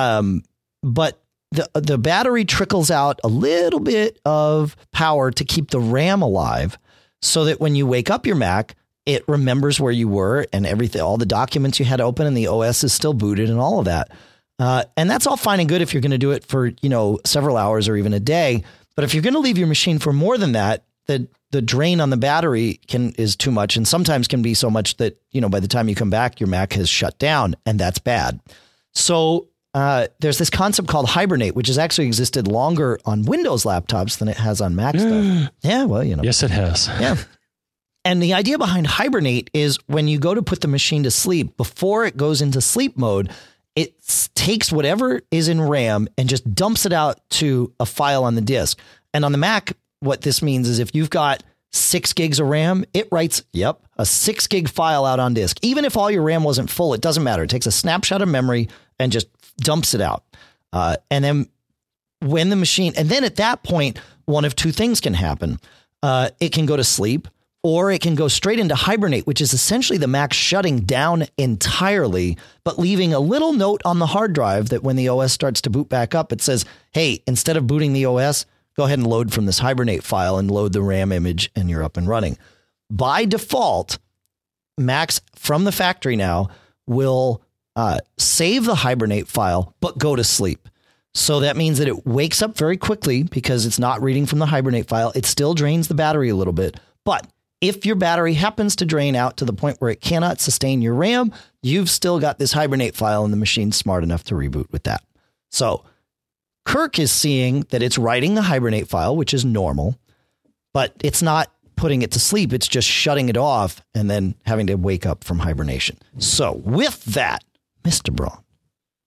But the battery trickles out a little bit of power to keep the RAM alive so that when you wake up your Mac, it remembers where you were and everything, all the documents you had open and the OS is still booted and all of that. And that's all fine and good if you're going to do it for, several hours or even a day. But if you're going to leave your machine for more than that, the drain on the battery is too much and sometimes can be so much that, by the time you come back, your Mac has shut down and that's bad. So there's this concept called Hibernate, which has actually existed longer on Windows laptops than it has on Mac stuff. Yeah, well, Yes, it has. Yeah. And the idea behind Hibernate is when you go to put the machine to sleep, before it goes into sleep mode, it takes whatever is in RAM and just dumps it out to a file on the disk. And on the Mac, what this means is if you've got 6 gigs of RAM, it writes, a 6 gig file out on disk. Even if all your RAM wasn't full, it doesn't matter. It takes a snapshot of memory and just dumps it out. And then when the machine, and then at that point, one of two things can happen. It can go to sleep, or it can go straight into Hibernate, which is essentially the Mac shutting down entirely, but leaving a little note on the hard drive that when the OS starts to boot back up, it says, hey, instead of booting the OS, go ahead and load from this Hibernate file and load the RAM image and you're up and running. By default, Macs from the factory now will save the Hibernate file, but go to sleep. So that means that it wakes up very quickly because it's not reading from the Hibernate file. It still drains the battery a little bit, but if your battery happens to drain out to the point where it cannot sustain your RAM, you've still got this Hibernate file and the machine's smart enough to reboot with that. So Kirk is seeing that it's writing the Hibernate file, which is normal, but it's not putting it to sleep. It's just shutting it off and then having to wake up from hibernation. So with that, Mr. Braun,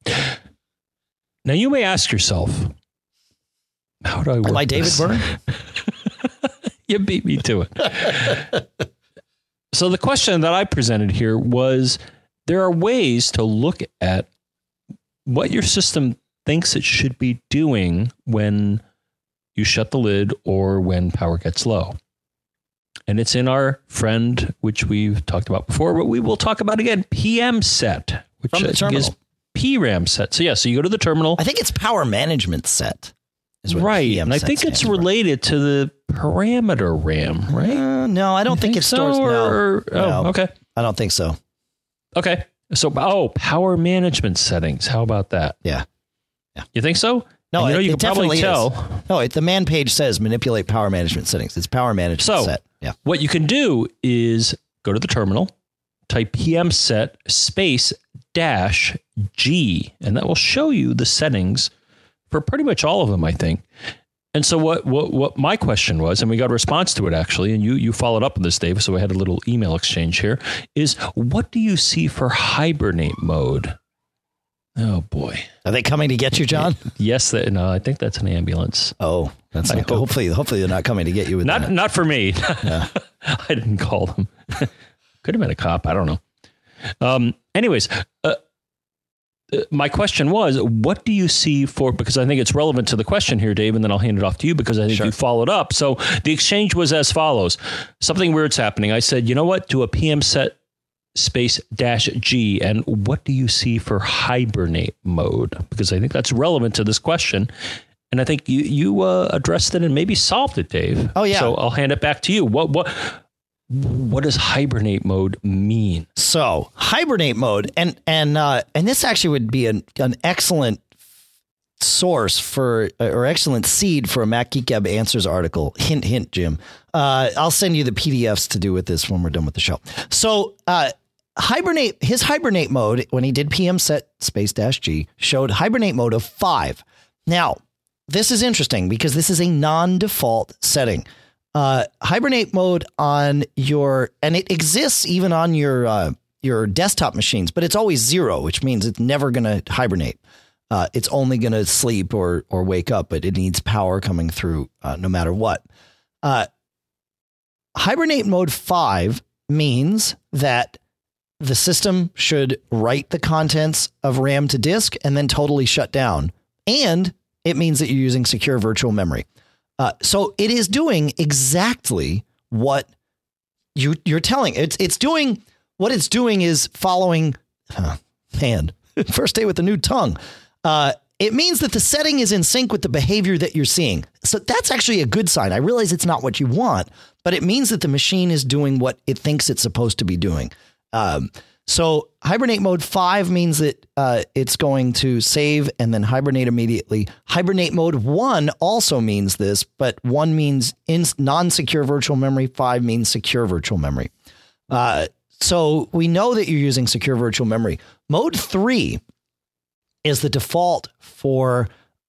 Now, you may ask yourself, how do I work Am I David this? Byrne? You beat me to it. So the question that I presented here was, there are ways to look at what your system thinks it should be doing when you shut the lid or when power gets low. And it's in our friend, which we've talked about before, but we will talk about again, PM set, which From the terminal. is PRAM set. So so you go to the terminal. I think it's power management set. Is what Right. PM And I set think it's stands for. related to the parameter RAM, right? No, I don't think it stores. No. Okay. I don't think so. Okay. So, power management settings. How about that? Yeah. You think so? No, And it you can probably definitely tell. is. No, the man page says manipulate power management settings. It's power management So, set. Yeah. what you can do is go to the terminal, type PM set space dash G, and that will show you the settings for pretty much all of them, I think. And so what my question was, and we got a response to it actually, and you followed up on this, Dave, so we had a little email exchange here, is what do you see for hibernate mode? Oh boy. Are they coming to get you, John? Yes, no, I think that's an ambulance. Oh, that's I not, hope. hopefully they're not coming to get you with that. Not for me. Yeah. I didn't call them. Could have been a cop. I don't know. Anyways, my question was, what do you see for, because I think it's relevant to the question here, Dave, and then I'll hand it off to you because I think Sure. you followed up. So the exchange was as follows. Something weird's happening. I said, you know what? Do a PM set space dash G. And what do you see for hibernate mode? Because I think that's relevant to this question. And I think you addressed it and maybe solved it, Dave. Oh, yeah. So I'll hand it back to you. What does hibernate mode mean? So hibernate mode, and this actually would be an excellent source for, or excellent seed for a Mac Geek Gab Answers article. Hint, hint, Jim. I'll send you the PDFs to do with this when we're done with the show. So his hibernate mode, when he did PM set space dash G, showed hibernate mode of 5. Now, this is interesting because this is a non-default setting. Hibernate mode on and it exists even on your desktop machines, but it's always 0, which means it's never going to hibernate. It's only going to sleep or wake up, but it needs power coming through no matter what. Hibernate mode 5 means that the system should write the contents of RAM to disk and then totally shut down. And it means that you're using secure virtual memory. So it is doing exactly what you're telling. It's doing what it's doing is following. First day with the new tongue. It means that the setting is in sync with the behavior that you're seeing. So that's actually a good sign. I realize it's not what you want, but it means that the machine is doing what it thinks it's supposed to be doing. So hibernate mode 5 means that it's going to save and then hibernate immediately. Hibernate mode 1 also means this, but 1 means non-secure virtual memory. 5 means secure virtual memory. So we know that you're using secure virtual memory. Mode 3 is the default for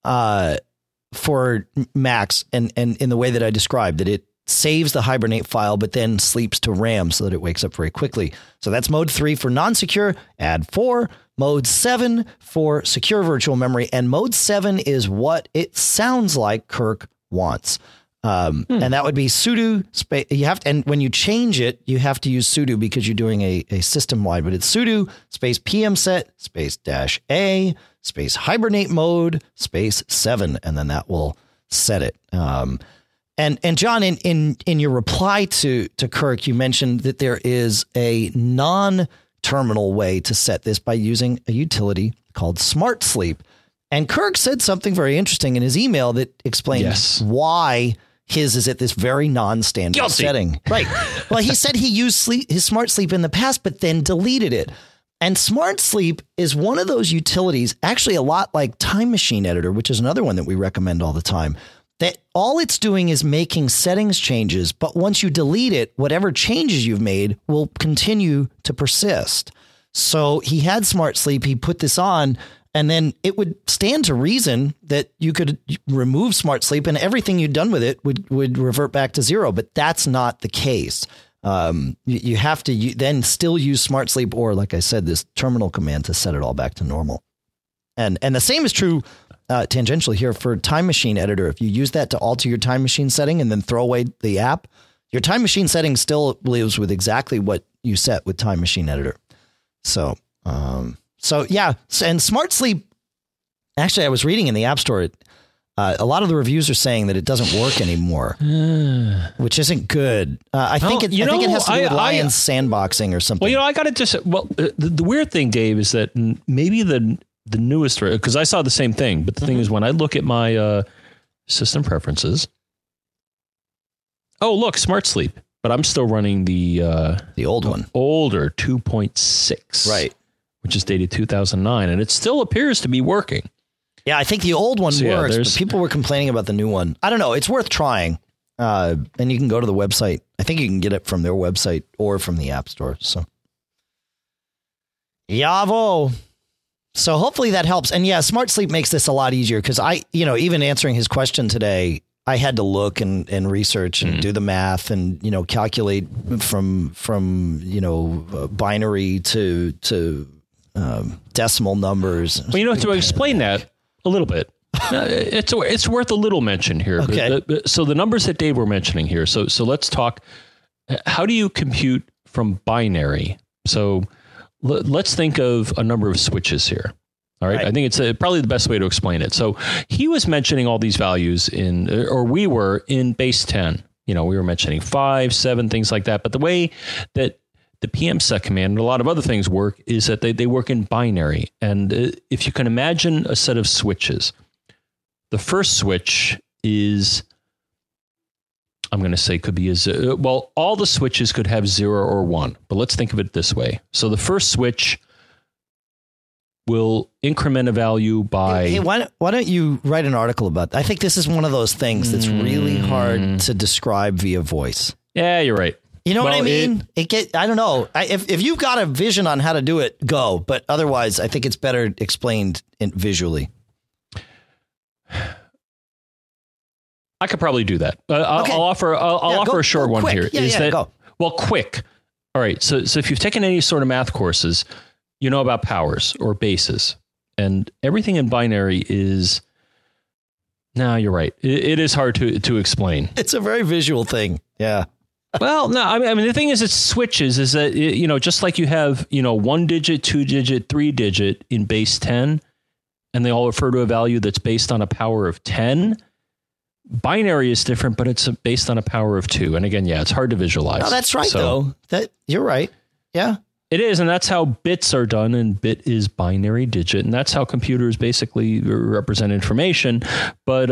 Macs, and in the way that I described, that it saves the hibernate file, but then sleeps to RAM so that it wakes up very quickly. So that's mode 3 for non-secure. Add 4, mode 7 for secure virtual memory, and mode 7 is what it sounds like Kirk wants. And that would be sudo space. You have to, and when you change it, you have to use sudo because you're doing a system wide, but it's sudo space PM set space -A space hibernate mode space 7. And then that will set it. And John, in your reply to Kirk, you mentioned that there is a non-terminal way to set this by using a utility called Smart Sleep. And Kirk said something very interesting in his email that explains why his is at this very non-standard setting. Right. Well, he said he used his Smart Sleep in the past, but then deleted it. And Smart Sleep is one of those utilities, actually a lot like Time Machine Editor, which is another one that we recommend all the time, that all it's doing is making settings changes. But once you delete it, whatever changes you've made will continue to persist. So he had Smart Sleep. He put this on, and then it would stand to reason that you could remove Smart Sleep and everything you'd done with it would revert back to 0. But that's not the case. You have to then still use Smart Sleep or, like I said, this terminal command to set it all back to normal. And the same is true tangentially here for Time Machine Editor. If you use that to alter your Time Machine setting and then throw away the app, your Time Machine setting still lives with exactly what you set with Time Machine Editor. So yeah. And Smart Sleep, actually, I was reading in the App Store, a lot of the reviews are saying that it doesn't work anymore, which isn't good. I think it has to do with Lions sandboxing or something. Well, I got to just, the weird thing, Dave, is that maybe the newest, because I saw the same thing, but the thing is, when I look at my system preferences, oh, look, Smart Sleep, but I'm still running the old one, older 2.6, right, which is dated 2009, and it still appears to be working. Yeah, I think the old one works, but people were complaining about the new one. I don't know. It's worth trying. And you can go to the website. I think you can get it from their website or from the App Store. So, Yavo. So hopefully that helps. And yeah, Smart Sleep makes this a lot easier because even answering his question today, I had to look and research and do the math and, calculate from binary to decimal numbers. Well, to explain that a little bit, it's worth a little mention here. Okay. So the numbers that Dave were mentioning here. So let's talk. How do you compute from binary? So let's think of a number of switches here. All right. I think it's probably the best way to explain it. So he was mentioning all these values we were in base 10. We were mentioning 5, 7, things like that. But the way that the PMSet command and a lot of other things work is that they work in binary. And if you can imagine a set of switches, the first switch is, I'm going to say could be all the switches could have 0 or 1, but let's think of it this way. So the first switch will increment a value by... Hey, why don't you write an article about that? I think this is one of those things that's really hard to describe via voice. Yeah, you're right. You know what I mean? I don't know. If you've got a vision on how to do it, go. But otherwise, I think it's better explained visually. I could probably do that. I'll offer a short one here. Go. Well, quick. All right. So if you've taken any sort of math courses, you know about powers or bases, and everything in binary is. No, you're right. It is hard to explain. It's a very visual thing. Yeah. Well, no, I mean, the thing is, it switches is that, just like you have, 1 digit, 2 digit, 3 digit in base 10, and they all refer to a value that's based on a power of 10. Binary is different, but it's based on a power of 2. And again, it's hard to visualize. No, that's right, though. You're right. Yeah. It is. And that's how bits are done. And bit is binary digit. And that's how computers basically represent information. But,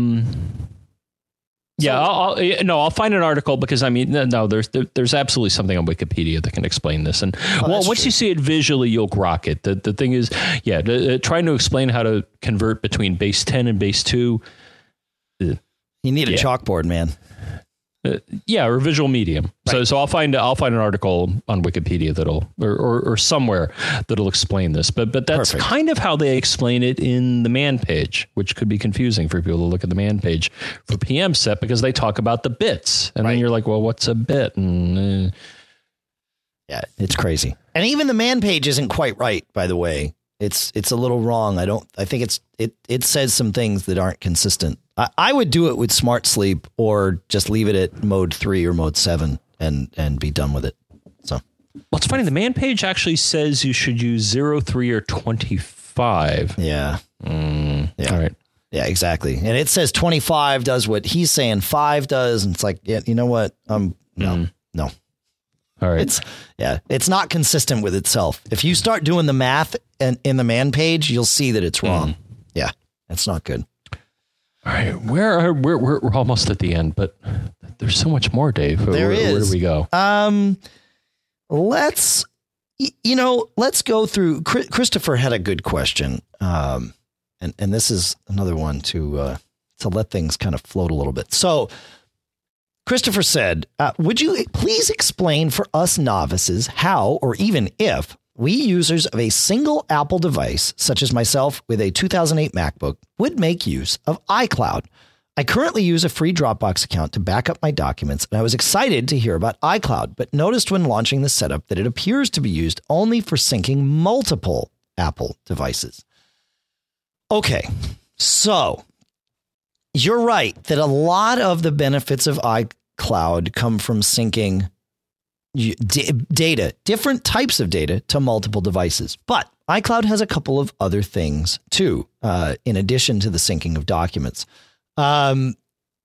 I'll find an article because there's absolutely something on Wikipedia that can explain this. And once you see it visually, you'll grok it. The thing is, trying to explain how to convert between base 10 and base 2. You need a chalkboard, man. Or visual medium. Right. So I'll find an article on Wikipedia that'll or somewhere that'll explain this. But that's Perfect. Kind of how they explain it in the man page, which could be confusing for people to look at the man page for PMSet because they talk about the bits, and then you're like, well, what's a bit? And yeah, it's crazy. And even the man page isn't quite right, by the way. It's a little wrong. I think it says some things that aren't consistent. I would do it with Smart Sleep or just leave it at mode 3 or mode 7 and be done with it. So, well, it's funny. The man page actually says you should use 0, 3, or 25. Yeah. Yeah. All right. Yeah, exactly. And it says 25 does what he's saying 5 does. And it's like, yeah, you know what? No. All right. It's not consistent with itself. If you start doing the math in the man page, you'll see that it's wrong. Yeah, that's not good. All right, we're almost at the end, but there's so much more, Dave. Where do we go? Let's go through. Christopher had a good question, and this is another one to let things kind of float a little bit. So, Christopher said, "Would you please explain for us novices how, or even if, we users of a single Apple device, such as myself with a 2008 MacBook, would make use of iCloud? I currently use a free Dropbox account to back up my documents, and I was excited to hear about iCloud, but noticed when launching the setup that it appears to be used only for syncing multiple Apple devices. Okay, so you're right that a lot of the benefits of iCloud come from syncing data, different types of data, to multiple devices. But iCloud has a couple of other things too, in addition to the syncing of documents. iCloud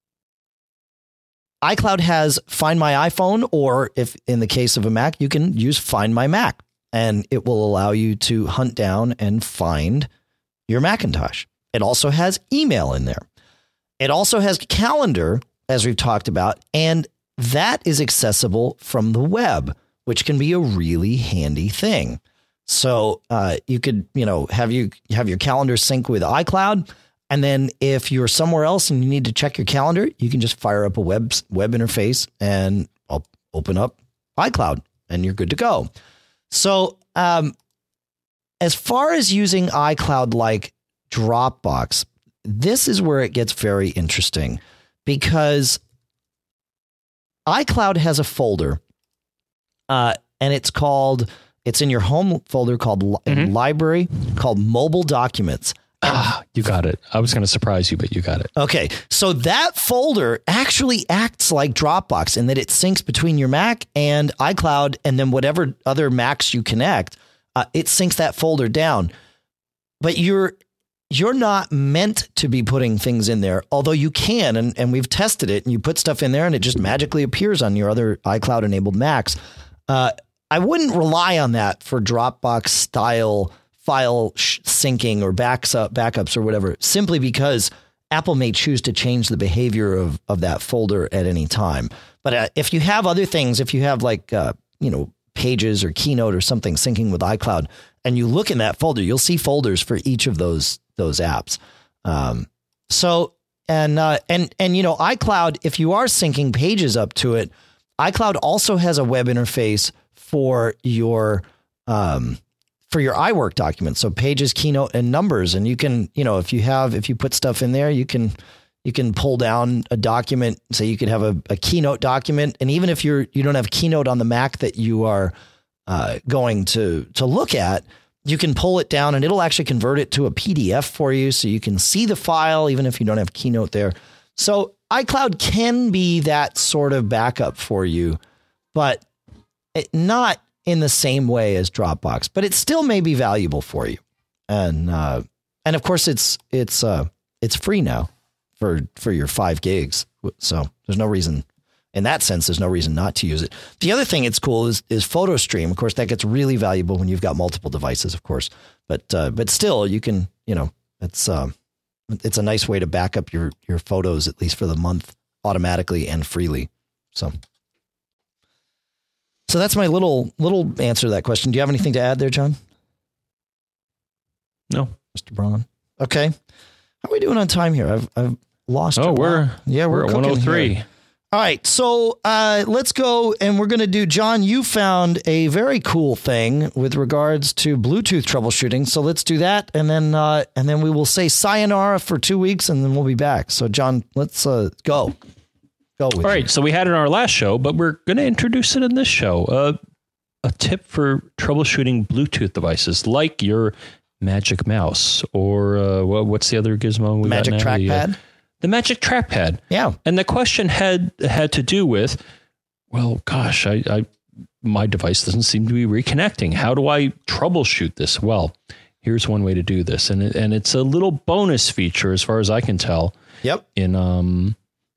has Find My iPhone, or if in the case of a Mac, you can use Find My Mac, and it will allow you to hunt down and find your Macintosh. It also has email in there. It also has calendar, as we've talked about, and that is accessible from the web, which can be a really handy thing. So you could, have your calendar sync with iCloud. And then if you're somewhere else and you need to check your calendar, you can just fire up a web interface and I'll open up iCloud and you're good to go. So as far as using iCloud like Dropbox, this is where it gets very interesting, because iCloud has a folder and it's in your home folder called library, called mobile documents. You got it. I was going to surprise you, but you got it. Okay. So that folder actually acts like Dropbox in that it syncs between your Mac and iCloud, and then whatever other Macs you connect, it syncs that folder down. But you're not meant to be putting things in there, although you can, and we've tested it, and you put stuff in there and it just magically appears on your other iCloud enabled Macs. I wouldn't rely on that for Dropbox style file syncing or backups or whatever, simply because Apple may choose to change the behavior of that folder at any time. But if you have other things, if you have like, Pages or Keynote or something syncing with iCloud, and you look in that folder, you'll see folders for each of those apps. iCloud, if you are syncing Pages up to it, iCloud also has a web interface for your iWork documents. So Pages, Keynote, and Numbers. And you can, if you put stuff in there, you can pull down a document. So you could have a Keynote document. And even if you don't have Keynote on the Mac that you are going to look at, you can pull it down and it'll actually convert it to a PDF for you. So you can see the file, even if you don't have Keynote there. So iCloud can be that sort of backup for you, but not in the same way as Dropbox, but it still may be valuable for you. And of course it's free now for your 5 gigs. So there's no reason, in that sense, there's no reason not to use it. The other thing it's cool is PhotoStream. Of course, that gets really valuable when you've got multiple devices, of course, but still you can, it's a nice way to back up your photos, at least for the month, automatically and freely. So that's my little answer to that question. Do you have anything to add there, John? No, Mr. Braun. Okay. How are we doing on time here? I've lost. Oh, we're at 103. Here. All right. So let's go, and we're going to do, John, you found a very cool thing with regards to Bluetooth troubleshooting. So let's do that. And then we will say sayonara for 2 weeks and then we'll be back. So John, let's go. All right, so we had it in our last show, but we're going to introduce it in this show. A tip for troubleshooting Bluetooth devices, like your Magic Mouse, or what's the other gizmo? Magic Trackpad? The Magic Trackpad. Yeah. And the question had to do with, well, gosh, my device doesn't seem to be reconnecting. How do I troubleshoot this? Well, here's one way to do this. And it's a little bonus feature, as far as I can tell. Yep. In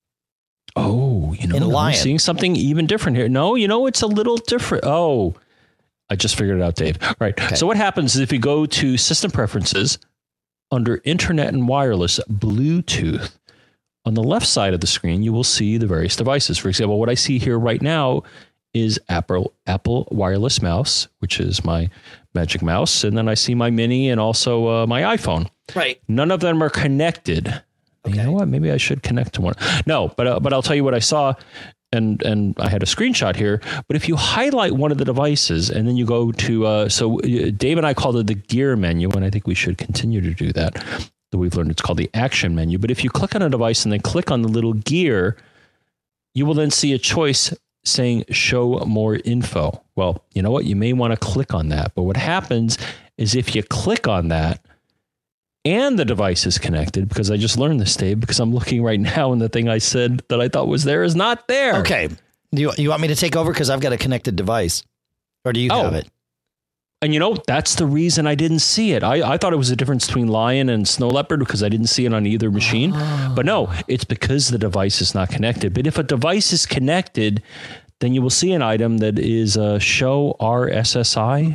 I'm seeing something even different here. No, it's a little different. Oh, I just figured it out, Dave. All right. Okay. So what happens is if you go to System Preferences under Internet and Wireless Bluetooth, on the left side of the screen, you will see the various devices. For example, what I see here right now is Apple Wireless Mouse, which is my Magic Mouse. And then I see my Mini and also my iPhone. Right. None of them are connected. Okay. You know what? Maybe I should connect to one. No, but I'll tell you what I saw, and I had a screenshot here. But if you highlight one of the devices and then you go to, so Dave and I called it the gear menu, and I think we should continue to do that. We've learned it's called the action menu. But if you click on a device and then click on the little gear, you will then see a choice saying show more info. Well, you know what? You may want to click on that. But what happens is if you click on that, and the device is connected, because I just learned this, Dave, because I'm looking right now and the thing I said that I thought was there is not there. Okay. You want me to take over because I've got a connected device? Or do you have it? And that's the reason I didn't see it. I thought it was a difference between Lion and Snow Leopard because I didn't see it on either machine. But no, it's because the device is not connected. But if a device is connected, then you will see an item that is show RSSI.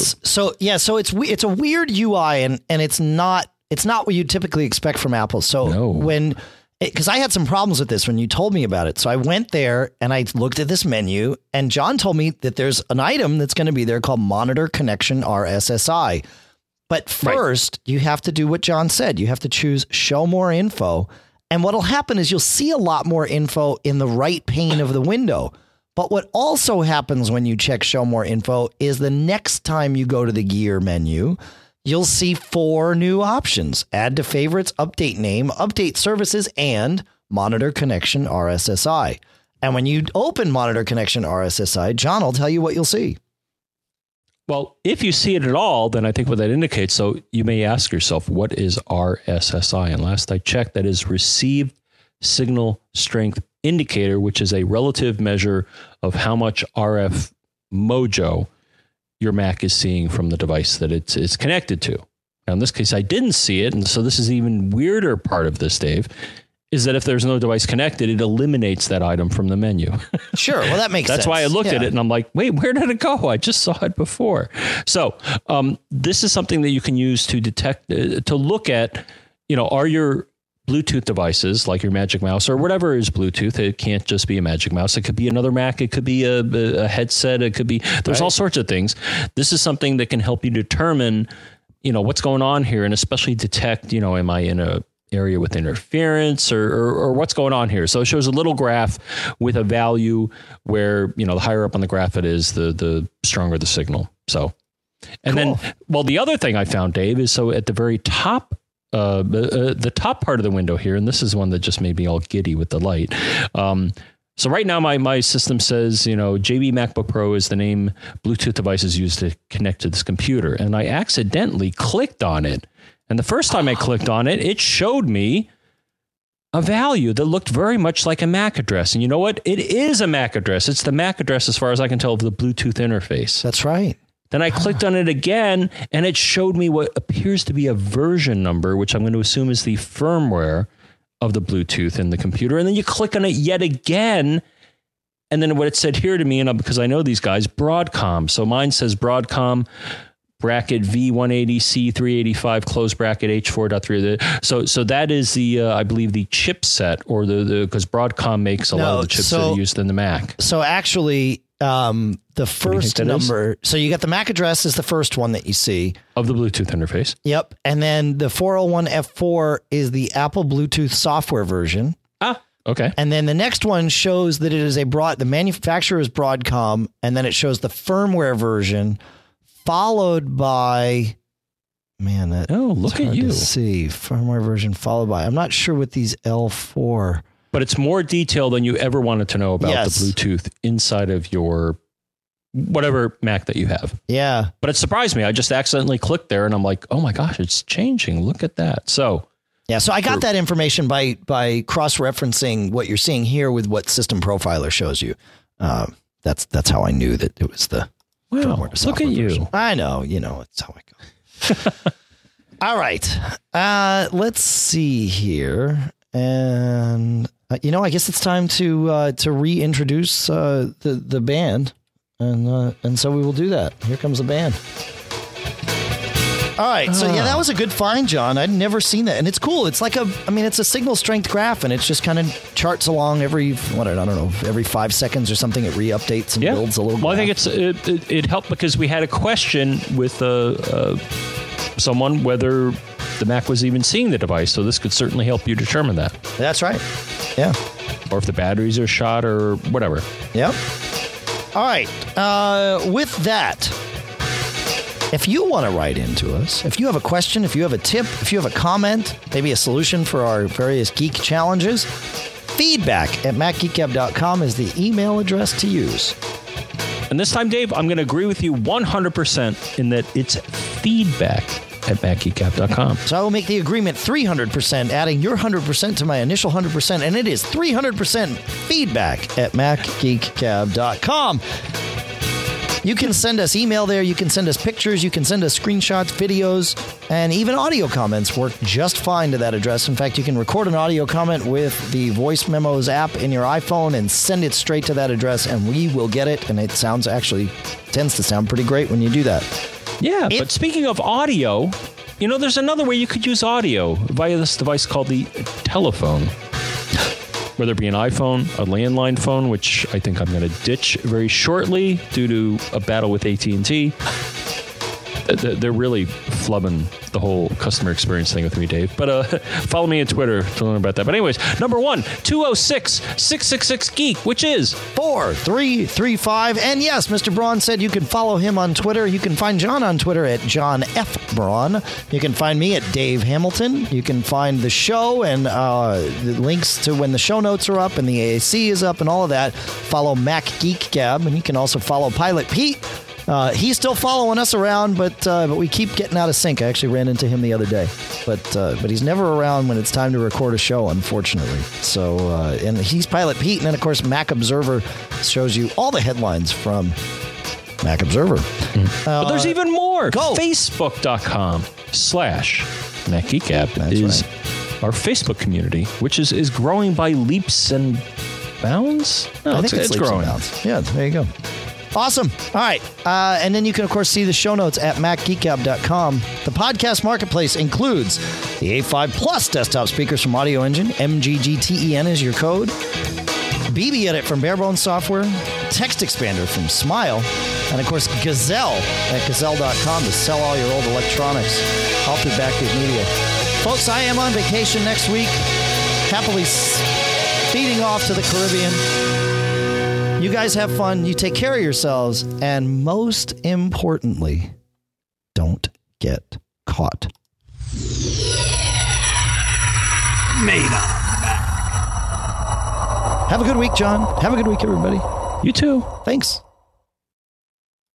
It's a weird UI and it's not what you typically expect from Apple. So because I had some problems with this when you told me about it. So I went there and I looked at this menu, and John told me that there's an item that's going to be there called Monitor Connection RSSI. But first, you have to do what John said. You have to choose Show More Info. And what'll happen is you'll see a lot more info in the right pane of the window. But what also happens when you check Show More Info is the next time you go to the gear menu, you'll see 4 new options: Add to Favorites, Update Name, Update Services, and Monitor Connection RSSI. And when you open Monitor Connection RSSI, John will tell you what you'll see. Well, if you see it at all, then I think what that indicates, so you may ask yourself, what is RSSI? And last I checked, that is Received Signal Strength Indicator, which is a relative measure of how much RF mojo your Mac is seeing from the device that it's connected to. Now, in this case, I didn't see it. And so this is even weirder part of this, Dave, is that if there's no device connected, it eliminates that item from the menu. Sure. Well, that makes sense. That's why I looked at it and I'm like, wait, where did it go? I just saw it before. So this is something that you can use to detect, to look at, are your Bluetooth devices like your Magic Mouse or whatever is Bluetooth. It can't just be a Magic Mouse. It could be another Mac. It could be a headset. It could be, there's all sorts of things. This is something that can help you determine, what's going on here, and especially detect, am I in a area with interference or what's going on here. So it shows a little graph with a value where, the higher up on the graph it is, the stronger the signal. So, and then, the other thing I found, Dave, is so at the very top, the top part of the window here, and this is one that just made me all giddy with the light. So right now my system says, JB MacBook Pro is the name Bluetooth device is used to connect to this computer. And I accidentally clicked on it. And the first time I clicked on it, it showed me a value that looked very much like a MAC address. And you know what? It is a MAC address. It's the MAC address, as far as I can tell, of the Bluetooth interface. That's right. Then I clicked on it again, and it showed me what appears to be a version number, which I'm going to assume is the firmware of the Bluetooth in the computer. And then you click on it yet again, and then what it said here to me, and because I know these guys, Broadcom. So mine says Broadcom bracket V180C385 close bracket H4.3. So that is the I believe the chipset, or the because Broadcom makes a lot of the chips that are used in the Mac. So actually, the first number, so you got the MAC address is the first one that you see of the Bluetooth interface. Yep. And then the 401F4 is the Apple Bluetooth software version. Ah, okay. And then the next one shows that it is the manufacturer is Broadcom, and then it shows the firmware version followed by, look at you. To see firmware version followed by, I'm not sure what these L4. But it's more detail than you ever wanted to know about the Bluetooth inside of your whatever Mac that you have. Yeah. But it surprised me. I just accidentally clicked there and I'm like, oh my gosh, it's changing. Look at that. So so I got that information by cross-referencing what you're seeing here with what System Profiler shows you. That's how I knew that it was the firmware to software look at version. You. I know, it's how I go. All right. Let's see here. And I guess it's time to reintroduce the band, and so we will do that. Here comes the band. All right, so that was a good find, John. I'd never seen that, and it's cool. It's like it's a signal strength graph, and it's just kind of charts along every 5 seconds or something. It re-updates and builds a little. Well, graph. I think it helped because we had a question with someone whether the Mac was even seeing the device, so this could certainly help you determine that. That's right. Yeah. Or if the batteries are shot or whatever. Yep. All right. With that, if you want to write into us, if you have a question, if you have a tip, if you have a comment, maybe a solution for our various geek challenges, feedback@macgeekgab.com is the email address to use. And this time, Dave, I'm going to agree with you 100% in that it's feedback at MacGeekGab.com. So I will make the agreement 300%, adding your 100% to my initial 100%, and it is 300% feedback at MacGeekGab.com. You can send us email there. You can send us pictures. You can send us screenshots, videos, and even audio comments work just fine to that address. In fact, you can record an audio comment with the Voice Memos app in your iPhone and send it straight to that address, and we will get it. And it tends to sound pretty great when you do that. Yeah, but speaking of audio, there's another way you could use audio via this device called the telephone. Whether it be an iPhone, a landline phone, which I think I'm going to ditch very shortly due to a battle with AT&T. They're really flubbing the whole customer experience thing with me, Dave. But follow me on Twitter to learn about that. But anyways, number 1, 206-666-GEEK, which is 4335. And yes, Mr. Braun said you can follow him on Twitter. You can find John on Twitter at John F. Braun. You can find me at Dave Hamilton. You can find the show and the links to when the show notes are up and the AAC is up and all of that. Follow Mac Geek Gab, and you can also follow Pilot Pete. He's still following us around, but we keep getting out of sync. I actually ran into him the other day, but he's never around when it's time to record a show, unfortunately. So, and he's Pilot Pete, and then of course Mac Observer shows you all the headlines from Mac Observer. But there's even more. Go. Facebook.com/MacGeekGab is our Facebook community, which is growing by leaps and bounds. No, I think it's leaps growing. and bounds. Yeah, there you go. Awesome. All right. And then you can, of course, see the show notes at MacGeekGab.com. The podcast marketplace includes the A5 Plus desktop speakers from Audio Engine. MGGTEN is your code. BB Edit from Barebones Software. Text Expander from Smile. And, of course, Gazelle at Gazelle.com to sell all your old electronics. All through Backbeat Media. Folks, I am on vacation next week. Happily speeding off to the Caribbean. You guys have fun. You take care of yourselves. And most importantly, don't get caught. Made up. Have a good week, John. Have a good week, everybody. You too. Thanks.